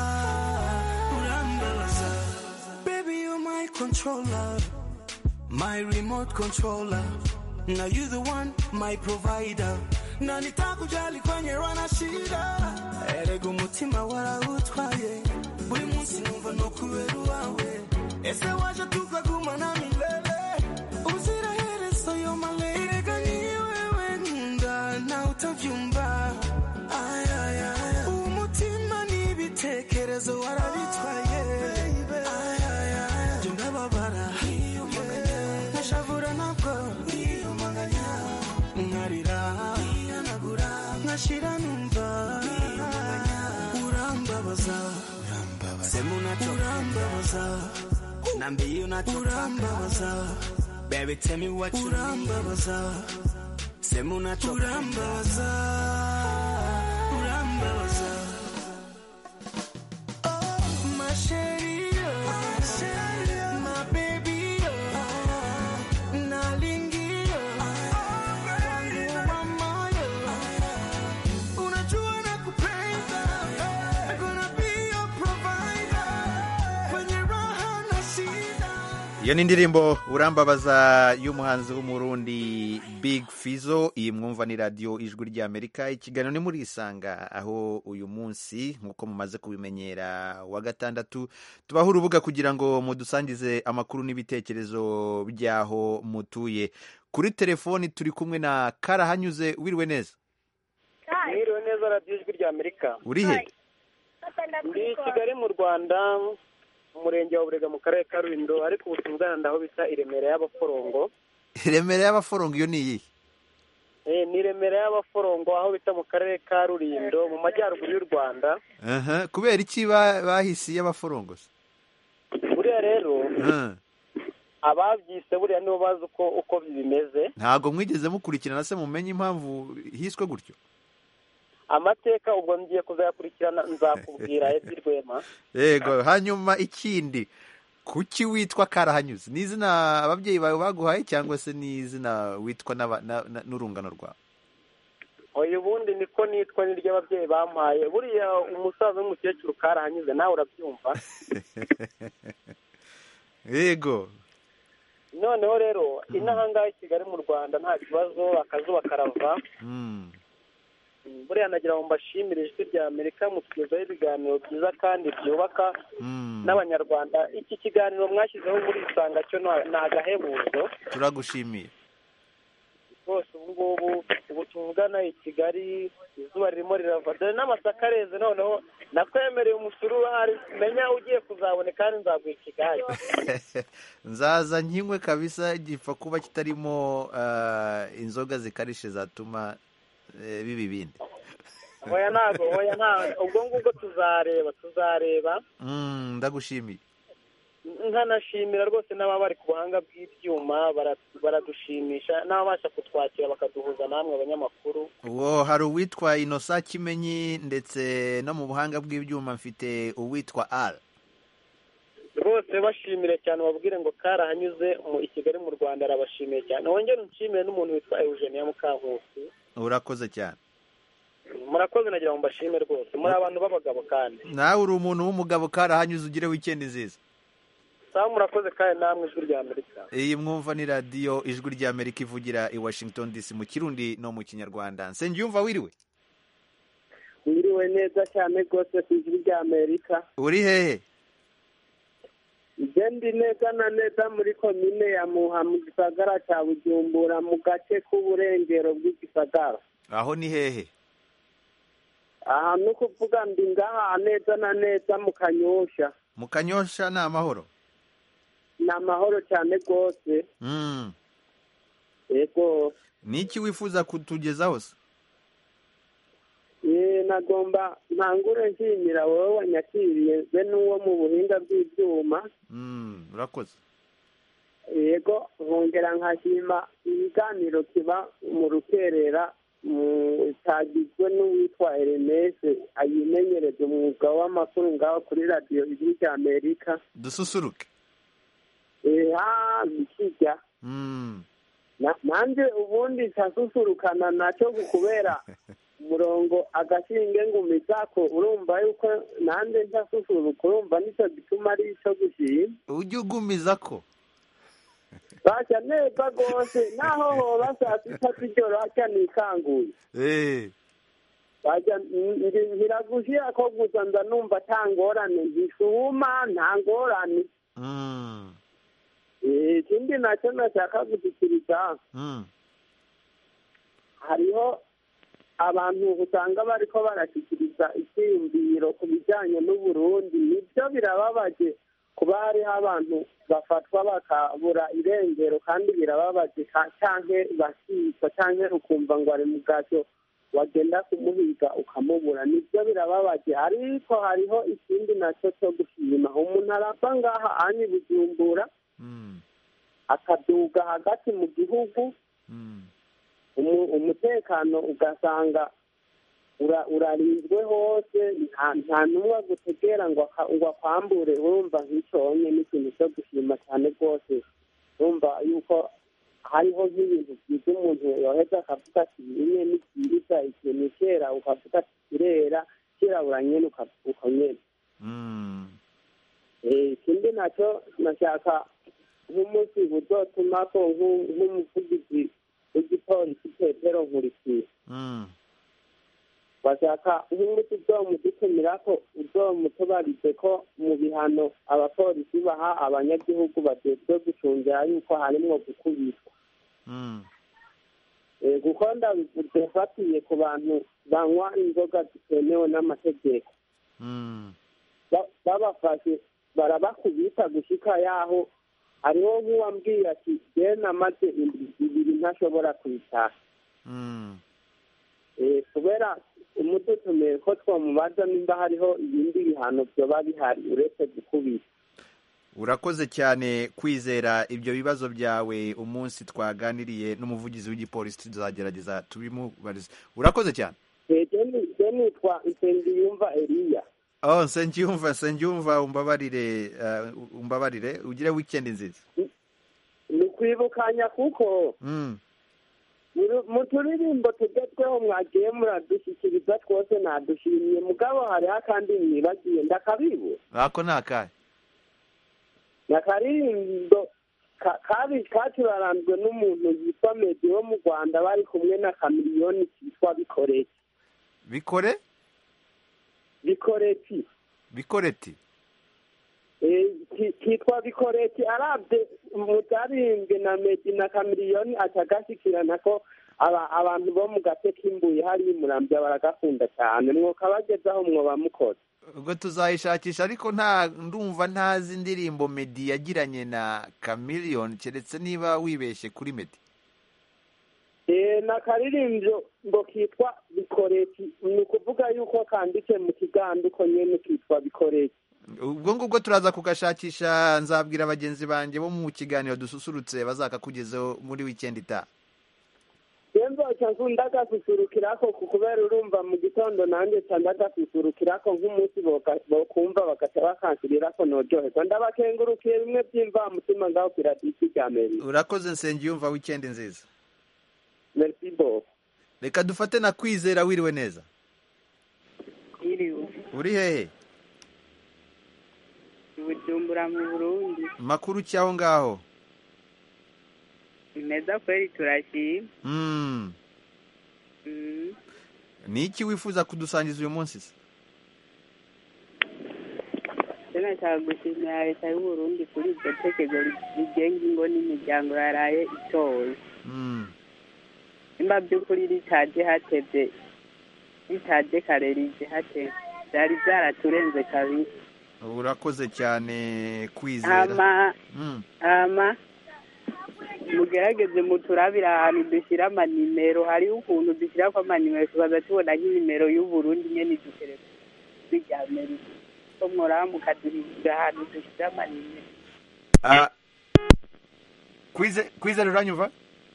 baby you're my controller, my remote controller. Now you the one, my provider. Na nitakujali kwenye wana shida. Erego mutima warautwaye. Buri munsi numva no kubera wawe. Ese waje tukaguma na milele. Uzira herezo yo male. Erega ni wewe nkunda na utavyumva. Umutima n'ibitekerezo warabitwaye. Ndababara. Nashavura nabwo. Nkarira nkashira numva urambabaza sema unachorambabaza nambiye unachorambabaza baby tell me what you urambabaza sema unachorambabaza urambabaza oh my shady my baby Iyo ni indirimbo urambabaza y'umuhanzi w'umurundi Big Fizzo. Iyi mwumva ni radio ijwi rya Amerika, ikiganiro ni muri Isanga, aho uyu munsi nkuko mumaze kubimenyera wa gatandatu tubaho urubuga kugira ngo mudusangize amakuru n'ibitekerezo byaho mutuye. Kuri telefoni turi kumwe na Karahanyuze. Wiriwe neza? Wiriwe neza, radio ijwi rya Amerika. Urihe? Ndi Kigali mu Rwanda, umurenge wa Burega mu karere ka Rulindo, ariko ubutungana ndaho bita Iremera y'Abaforongo. Iremera y'Abaforongo iyo ni iyi? Ni Iremera y'Abaforongo aho bita mu karere ka Rulindo mu majyaruguru y'u Rwanda. Kubera iki bahisi y'Abaforongo? Buriya rero ababyise buriya nibo bazi uko bimeze. Ntago mwigeze mukurikirana se mumenye impamvu hiswe gutyo? amateka ubwo ngiye kuzayakurikirana nzakubwira Edi Rwema. Yego, hanyuma ikindi, kuki witwa Karahanyuze? Ni izina ababyeyi bawe baguhaye cyangwa se ni izina witwa n'urungano rwawe? Oya, ubundi niko nitwa, ni ry'ababyeyi bampaye. Buriya umusaza n'umukecuru Karahanyuze, nawe urabyumva. Yego. Noneho rero inahangaha i Kigali mu Rwanda nta kibazo, akazuba karava. Buriya nagira ngo mbashimire Ijwi rya Amerika, mutugezaho ibiganiro byiza kandi byubaka n'abanyarwanda. Iki kiganiro mwashyizeho muri Isanga cyo ni agahebuzo. Turagushimiye rwose. ubu tuvugana i Kigali izuba ririmo rirava, dore n'amasaka areze. Noneho nakwemereye umusuru urahari, menya ugiye kuzabone kandi nzaguha Kigali. Nzaza nkinywe kabisa, gipfa kuba kitarimo inzoga zikarishe zatuma bibi bindi. Oya ntago, ubwo ngubwo tuzareba. Ndagushimiye. Nkanashimira rwose n'ababa bari ku buhanga bw'ibyuma, baradushimisha, n'ababasha kutwakira bakaduhuza namwe abanyamakuru. Uwo hari uwitwa Innocent Kimenyi, ndetse no mu buhanga bw'ibyuma mfite uwitwa Al. Rwose bashimire cyane, babwire ngo Karahanyuze mu Kigali mu Rwanda arabashimiye cyane. Wongere nshimire n'umuntu witwa Eugenia Mukankusi. Urakoze cyane. Murakoze, nagira ngo mbashime rwose, muri abantu b'abagabo kandi. Nawe uri umuntu w'umugabo Karahanyuze, ugire weekend nziza. Sawa, murakoze kandi namwe Ijwi rya Amerika. Iyi mwumva ni radio Ijwi rya Amerika ivugira i Washington DC mu Kirundi no mu Kinyarwanda. Nsengiyumva, wiriwe? Wiriwe neza cyane rwose ku Ijwi rya Amerika. Uri hehe? Ndi neza na neza muri komine ya Muha mu gisagara cya Bujumbura, mu gace k'uburengero bw'igisagara. Aho ni hehe? Aha ni ukuvuga ndi ngaha neza na neza mu Kanyosha. Mu Kanyosha ni amahoro? Ni amahoro cyane rwose. Yego. Ni iki wifuza kutugezaho se? Nagomba ntangure nshimira wowe wanyakiriye be n'uwo mu buhinga bw'ibyuma. Urakoze. Yego, nkongera nkashima ibiganiro kiba mu rukerera cyagizwe n'uwitwa Ernest ayimenyereza umwuga w'amakuru ngaho kuri radio Ijwi rya Amerika. Dususuruke. Bikijya. Nanjye ubundi ntasusurukana nacyo kubera umurongo agashinge ngumizako, urumva yuko nanjye ntasusuruka, urumva nicyo gituma ari icyo gushima. Ujye ugumizako? Bajya neza rwose, naho hoba saa sita z'ijoro hacya nikanguye. Bajya ntiragushira ko gusa nza numva nta ngorane, ntisuma nta ngorane. Ikindi nacyo nashaka gushyikiriza, hariho abantu usanga bariko barashyikiriza icyiyumviro ku bijyanye n'Uburundi. Nibyo birababaje kuba hariho abantu bafatwa bakabura irengero, kandi birababaje cyangwa bakicwa cyangwa ukumva ngo ari mu gaco wagenda kumuhiga ukamubura. Nibyo birababaje, ariko hariho ikindi nacyo cyo gushima. Umuntu arava ngaha anyi Bujumbura akaduga hagati mu gihugu, umutekano ugasanga urarinzwe hose, nta n'umwe agutegera ngo akwambure. Urumva nk'iconye n'ikintu cyo gushima cyane rwose. Urumva yuko hariho nk'ibintu byiza umuntu yoheza akavuga ati bimwe ni byiza, ikintu kera ukavuga ati kirera, kirabura nyene ukonyene. Ikindi nacyo nashaka nk'umunsi uzotuma ko nk'umuvugizi w'igipolisi Petero Nkurikiye, bashaka nk'umuti uzomudutumira ko uzomutubarize ko mu bihano abapolisi baha abanyagihugu bajejwe gucungira yuko harimwo gukubitwa. Kuko ndabivuze fatiye ku bantu banywa inzoga zitemewe n'amategeko, babafashe barabakubita gushika yaho. Hariho nk'uwambwiye ati je namaze indwi zibiri ntashobora kwitaha. Kubera umudutumire ko twamubaza nimba hariho ibindi bihano byoba bihari uretse gukubita. Urakoze cyane kwizera ibyo bibazo byawe. Umunsi twaganiriye n'umuvugizi w'igipolisi tuzagerageza tubimubarize. Urakoze cyane. je nitwa Nsengiyumva Eliya. Oh, Nsengiyumva umbabarire ugire weekend nziza. Ni kwibukanya kuko mu turirimbo tugezweho mwagiye muradushyikiriza twose nadushimiye mugabo hariho akandi mwibagiye ndakabibu. Ako nakaye. Nakaririmbo kacuraranzwe n'umuntu yitwa Meddy wo mu Rwanda bari kumwe na Chameleone kitwa Bikoreti. Bikoreti kitwa Bikoreti arabye mutarimbwe na Meddy na Chameleone atagashikirana ko abantu bo mu gace k'imbuye hari Muramvya baragakunda cyane mwoka bagezaho mwoba mukoze. Ubwo tuzayishakisha ariko ndumva ntazi indirimbo Meddy yagiranye na Chameleone keretse niba wibeshye kuri Meddy. Na karirimbyo ngo kitwa Bikoreti ni kuvuga yuko kandike mu kiganda uko nyene kitwa Bikoreti. Ubwo ngubwo turaza kugashakisha nzabwira abagenzi banjye bo mu kiganiro dususurutse bazakakugezeho muri weekend itaha. Yembo cyangwa ndagasusurukirako kubera urumva mu gitondo nanjye ndagasusurukirako nk'umunsi bokumva bagaca bakanshirirako nojoherwa ndabakengurukiye bimwe byimva mutima ngaho kiradisi cyameri. Urakoze Nsengiyumva weekend nziza. Merci beaucoup. Reka dufate na Kwizera wiriwe neza. Uri hehe? Bujumbura mu Burundi. Makuru cyaho ngaho. Imeza kweli turashima. Ni iki wifuza kudusangiza uyu munsi se? Tena cyagushyira leta y'u Burundi kuri iryo tekezo rigenga ingo n'imiryango yaraye itowe. Imba by'ukuri ritaje hatevye ritaje kare rije hatevye byari byaraturenze kabisa. Urakoze cyane Kwizera. Ama mugerageze muturabira ahantu dushyira amanimero hariho ukuntu dushyira ko amanimero tubaza tubona nk'inimero y'u Burundi nyene dutereka bijya Amerika ko mora mukaduhira ahantu dushyira amanimero. Kwizera uranyumva?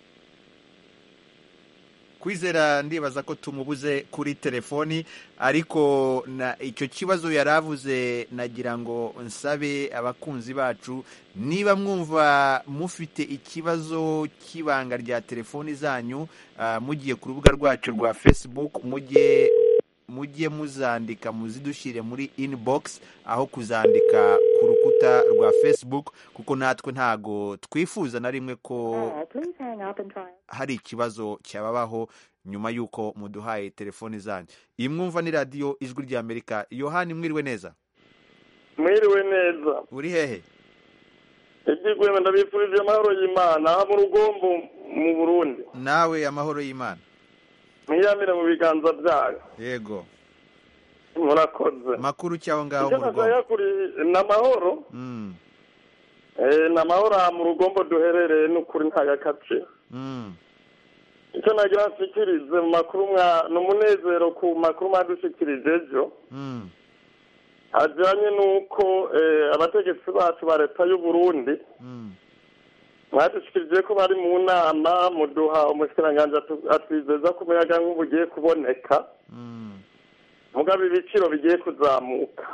Kwizera ndibaza ko tumubuze kuri telefoni ariko na icyo kibazo yaravuze nagira ngo nsabe abakunzi bacu niba mwumva mufite ikibazo kibanga rya telefoni zanyu mugiye ku rubuga rwacu rwa Facebook mujye muzandika muzidushire muri inbox aho kuzandika ku rukuta rwa Facebook kuko natwe ntago twifuza na rimwe ko hari ikibazo cyababaho nyuma yuko muduhaye telefoni zanyu. Iyi mwumva ni radio Ijwi rya Amerika. Yohani mwiriwe neza? Mwiriwe neza. Uri hehe? Igigwema ndabifurije amahoro y'Imana mu rugombo mu Burundi. Nawe amahoro y'Imana. Mwiyamire mu biganza byayo. Yego. Murakoze. Makuru cyaho ngaho mu rugombo. Namahoro. Namahoro mu rugombo duherereye n'ukuri ntagakace. Icyo nagira nshikirize mu makuru n'umunezero ku makuru mwadushikirije ejo. Hajyanye n'uko abategetsi bacu ba leta y'u Burundi mwadushikirije ko bari mu nama muduha umushikiranganji atwizeza ko umuyaga nk'ubugiye kuboneka mugabe ibiciro bigiye kuzamuka.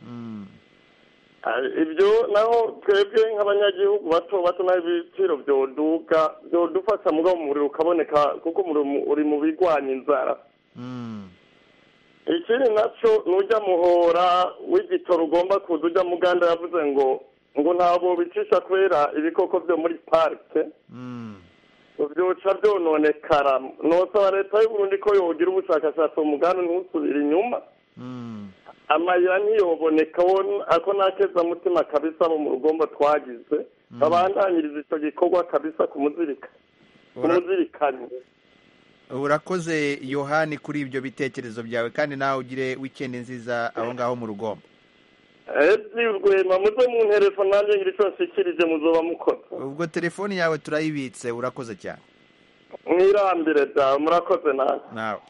Ibyo naho twebwe nk'abanyagihugu bato naho ibiciro byodufasha mugabo umuriro ukaboneka kuko uri mu bigwanya inzara. Ikindi naco nujya muhora w'igitoro ugomba kuza ujya muganda yavuze ngo ntabwo bicisha kubera ibikoko byo muri parike byoca byononekara. Nosaba leta y'u Burundi ko yogira ubushakashatsi umuganda ntusubire inyuma amayira ntiyoboneka ako nakeza mutima kabisa mu rugombo twagize babandanyiriza icyo gikorwa kabisa kumuzirikanye. Urakoze Yohani kuri ibyo bitekerezo byawe kandi nawe ugire weekend nziza aho ngaho mu rugombo. Rwema muze mu telefone nanjye ngira icyo nshikirije muzoba mukoze. Ubwo telefoni yawe turayibitse. Urakoze cyane. Mwirambire da murakoze nawe.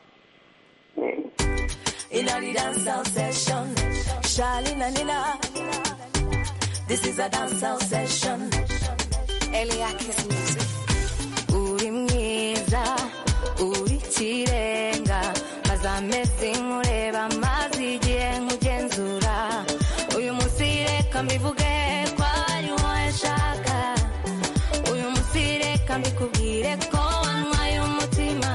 In a dancehall session, Charlene Nina. This is a dancehall session. Eliakis music. Uri mwiza, uri chirenga, mazamezi ngure reka mbikubwire ko wanywaye umutima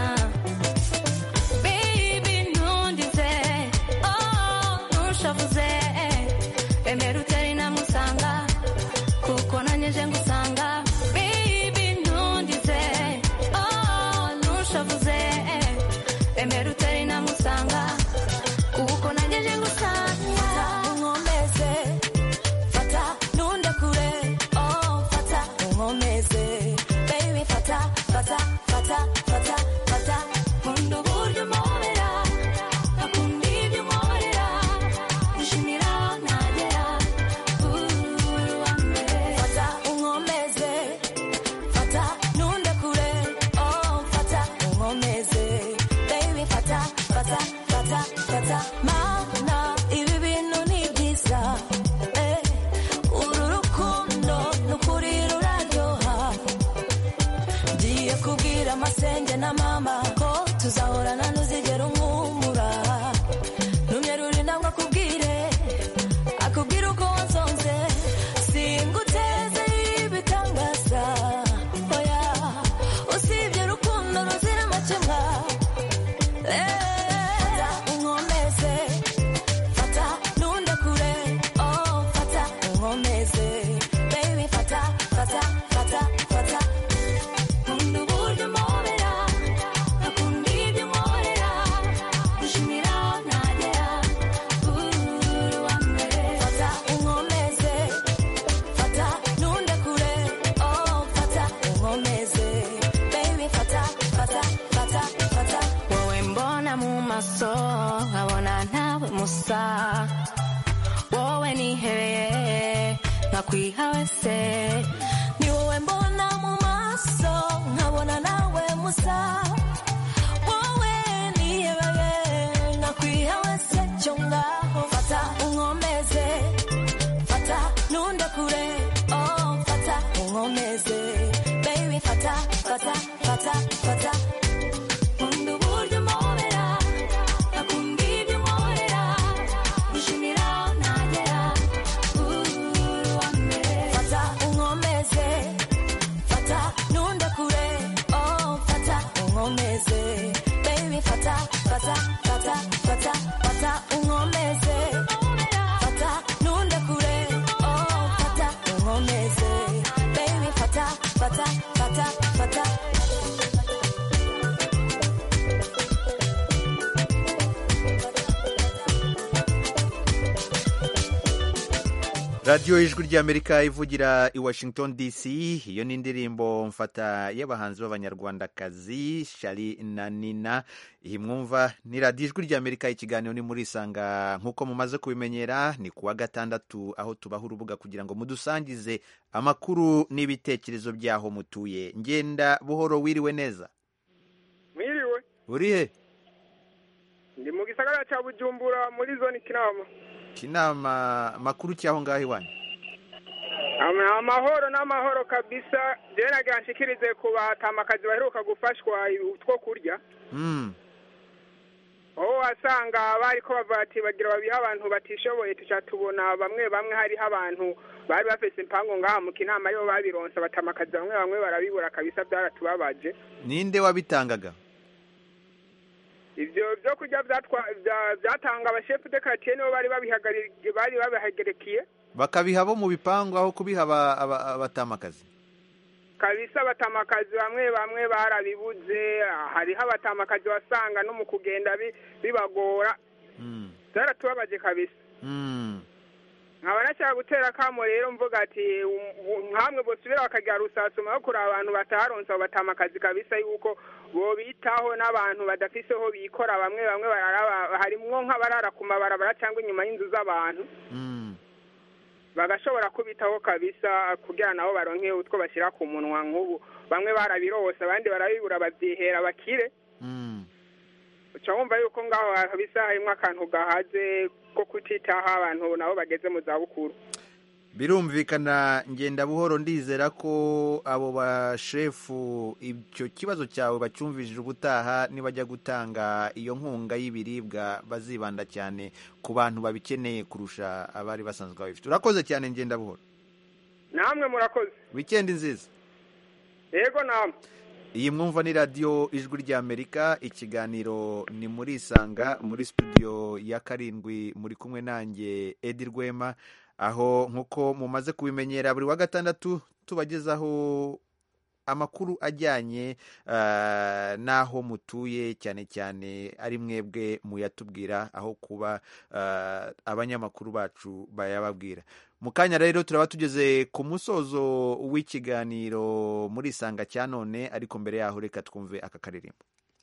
baby ntundize ntushavuze emera utari namusanga kuko nanyeje ngusanga baby ntundize ntushavuze emera utari namusanga kuko nanyeje ngusanga unkomeze fata ntunde kure fata unkomeze baby fata fata fata fata fata nkunda uburyo umpobera akunda ibyo unkorera gushimira ntagera uwa mbere fata unkomeze fata ntunde kure fata unkomeze baby fata fata fata fata mana ibi bintu ni byiza uru rukundo nukuri ruraryoha ngiye kubwira amasenge na mama ko tuzahorana ntuzigera umwumura numye ruri ntabwo akubwire uko wansonze singuteze ibitangaza oya usibye urukundo ruzira amakemwa fata unkomeze fata ntunde kure fata unkomeze baby fata fata fata fata nkunda uburyo umpobera akunda ibyo unkorera gushimira ntagera uwa mbere fata unkomeze fata ntunde kure fata unkomeze baby fata fata fata fata wowe mbona mu maso nkabona ntawe musa wowe nihebeye nkakwiha wese ni wowe mbona mu maso nkabona nawe musa wowe nihebeye nkakwiha wese cyo ngaho fata unkomeze fata ntunde kure fata unkomeze baby fata fata fata fata nkunda uburyo umpobera akunda ibyo unkorera gushimira ntagera uwa mbere fata unkomeze fata ntunde kure fata unkomeze baby fata fata fata fata fata unkomeze fata ntunde kure fata unkomeze baby fata fata fata fata radiyo y'ijwi ry'amerika ivugira i washington dc iyo ni indirimbo mfata y'abahanzi b'abanyarwandakazi shari na nina iyi mwumva ni radiyo ijwi ry'amerika ikiganiro ni muri isanga nk'uko mumaze kubimenyera ni kuwa gatandatu aho tubaha urubuga kugira ngo mudusangize amakuru n'ibitekerezo by'aho mutuye ngenda buhoro wiriwe neza mwiriwe uri he ndi mu gisagara cya bujumbura muri zone kinama makuru cy'aho ngaho iwanyu amahoro n'amahoro kabisa rero nshikirize ku batamakazi baheruka gufashwa utwo kurya aho wasanga bari ko bavati bagira babiha abantu batishoboye tuca tubona bamwe bamwe hariho abantu bari bafise impango ngaha mu kinama yo babironsa batamakazi bamwe barabibura kabisa byaratubabaje ninde wabitangaga ivyo byo kurya byatanga abashefu de quartier nibo bari babihagarikiye bakabiha bo mu bipangu aho kubiha abatamakazi kabisa abatamakazi bamwe barabibuze hariho abatamakazi wasanga no mu kugenda bibagora byaratubabaje kabisa nkaba nashaka gutera kamo rero mvuga ati nkamwe bosubira bakagira rusasuma yo kuri abantu bataronse abo batamakazi kabisa yuko bobitaho n'abantu badafiseho bikora bamwe bararaba harimwo nk'abarara ku mabarabara cyangwa inyuma y'inzu z'abantu bagashobora kubitaho kabisa kugira nabo baronke utwo bashyira ku munwa nk'ubu bamwe barabirose abandi barabibura babyihera bakire uca wumva yuko ngaho kabisa harimo akantu gahaze ko kutitaho abantu nabo bageze mu zabukuru birumvikana ngenda buhoro ndizera ko abo bashefu icyo kibazo cyawe bacyumvishije ubutaha nibajya gutanga iyo nkunga y'ibiribwa bazibanda cyane ku bantu babikeneye kurusha abari basanzwe babifite. Urakoze cyane ngenda buhoro. Namwe murakoze. Weekend nziza. yego namwe. iyi mwumva ni radiyo ijwi ry'Amerika, ikiganiro ni muri Isanga, muri studio ya karindwi muri kumwe nanjye Edi Rwema, aho nk'uko mumaze kubimenyera buri wa gatandatu tubagezaho amakuru ajyanye n'aho mutuye, cyane cyane ari mwebwe muyatubwira aho kuba abanyamakuru bacu bayababwira. Mu kanya rero turaba tugeze ku musozo w'ikiganiro muri Isanga cya none, ariko mbere yaho reka twumve aka karirimbo.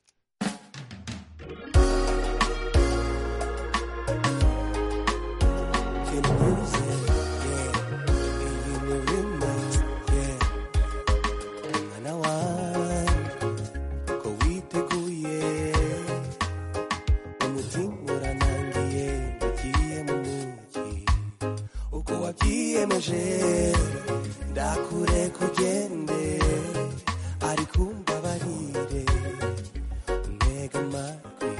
ndakure kugende ariko umbabarire ntega amatwi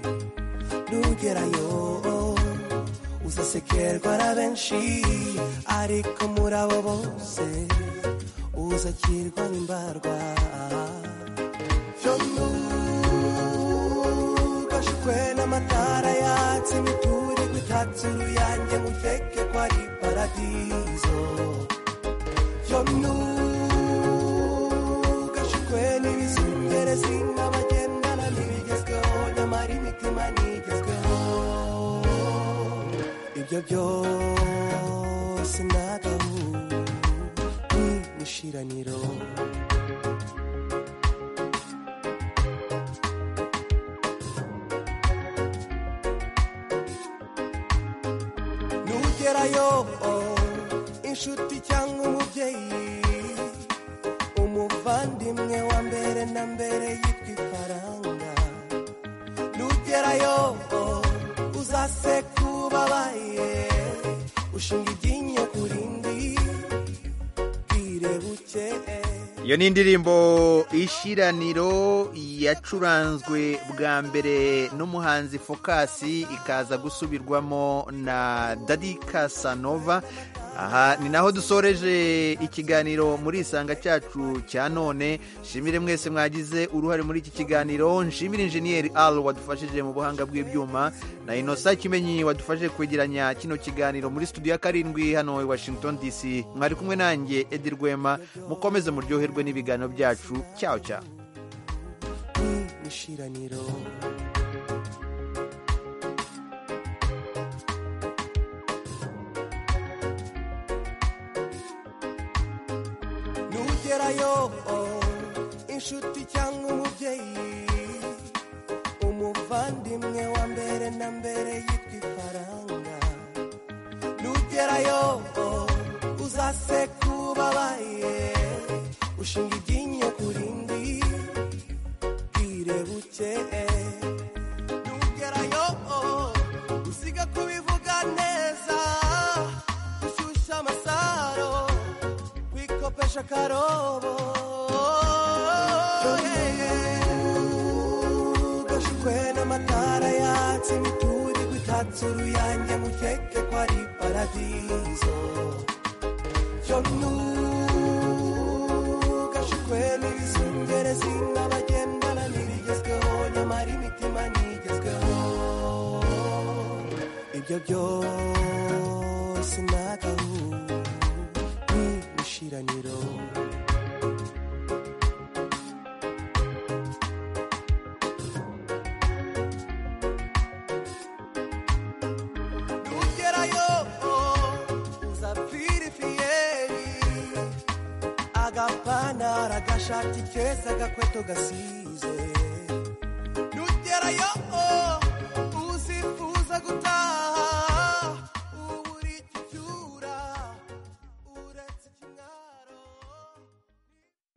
nugerayo uzasekerwa na benshi ariko muri abo bose uzakirwa n'imbarwa ugashukwe n'amatara yatse imiturirwa itatse uruyange muteke ko ari paradizo ugashukwe n'ibizungerezi n'abagendana n'ibigezweho nyamara imitima ntigezweho ibyo byose nagahu n'ishiraniro nugerayo inshuti cyangwa umubyeyi umuvandimwe wa mbere na mbere yitwa ifaranga nugerayo uzaseka ubabaye ushinga iryinyo ku rindi bwire buke. Iyo ni indirimbo Ishiraniro yacuranzwe bwa mbere n'umuhanzi Focus, ikaza gusubirwamo na Daddy Casanova. Aha ni naho dusoreje ikiganiro muri Isanga cyacu cya none. Shimire mwese mwagize uruhare muri iki kiganiro. Nshimire Engineer Al wadufashije mu buhanga bw'ibyuma, na Innocent Kimenyi wadufashije kwegeranya kino kiganiro muri studio ya karindwi hano i Washington DC. Mwari kumwe nanjye Edi Rwema, mukomeze muryoherwe n'ibiganiro byacu. Ciao ciao. Ishiraniro nugerayo inshuti cyangwa umubyeyi umuvandimwe wa mbere na mbere yitwa ifaranga nugerayo uzaseka ubabaye ushinga iryinyo ku rindi bwire buke nugerayo usiga kubivuga neza ushyushya amasaro wikopesha akarobo ugashukwe n'amatara yatse imiturirwa itatse uruyange mukeke ko ari paradizo ugashukwe n'ibizungerezi n'abagendana n'ibigezweho nyamara imitima ntigezweho ibyo byose nagahu n'ishiraniro nugerayo uzapfira ifiyeri agapantaro agashati keza agakweto gasize nugerayo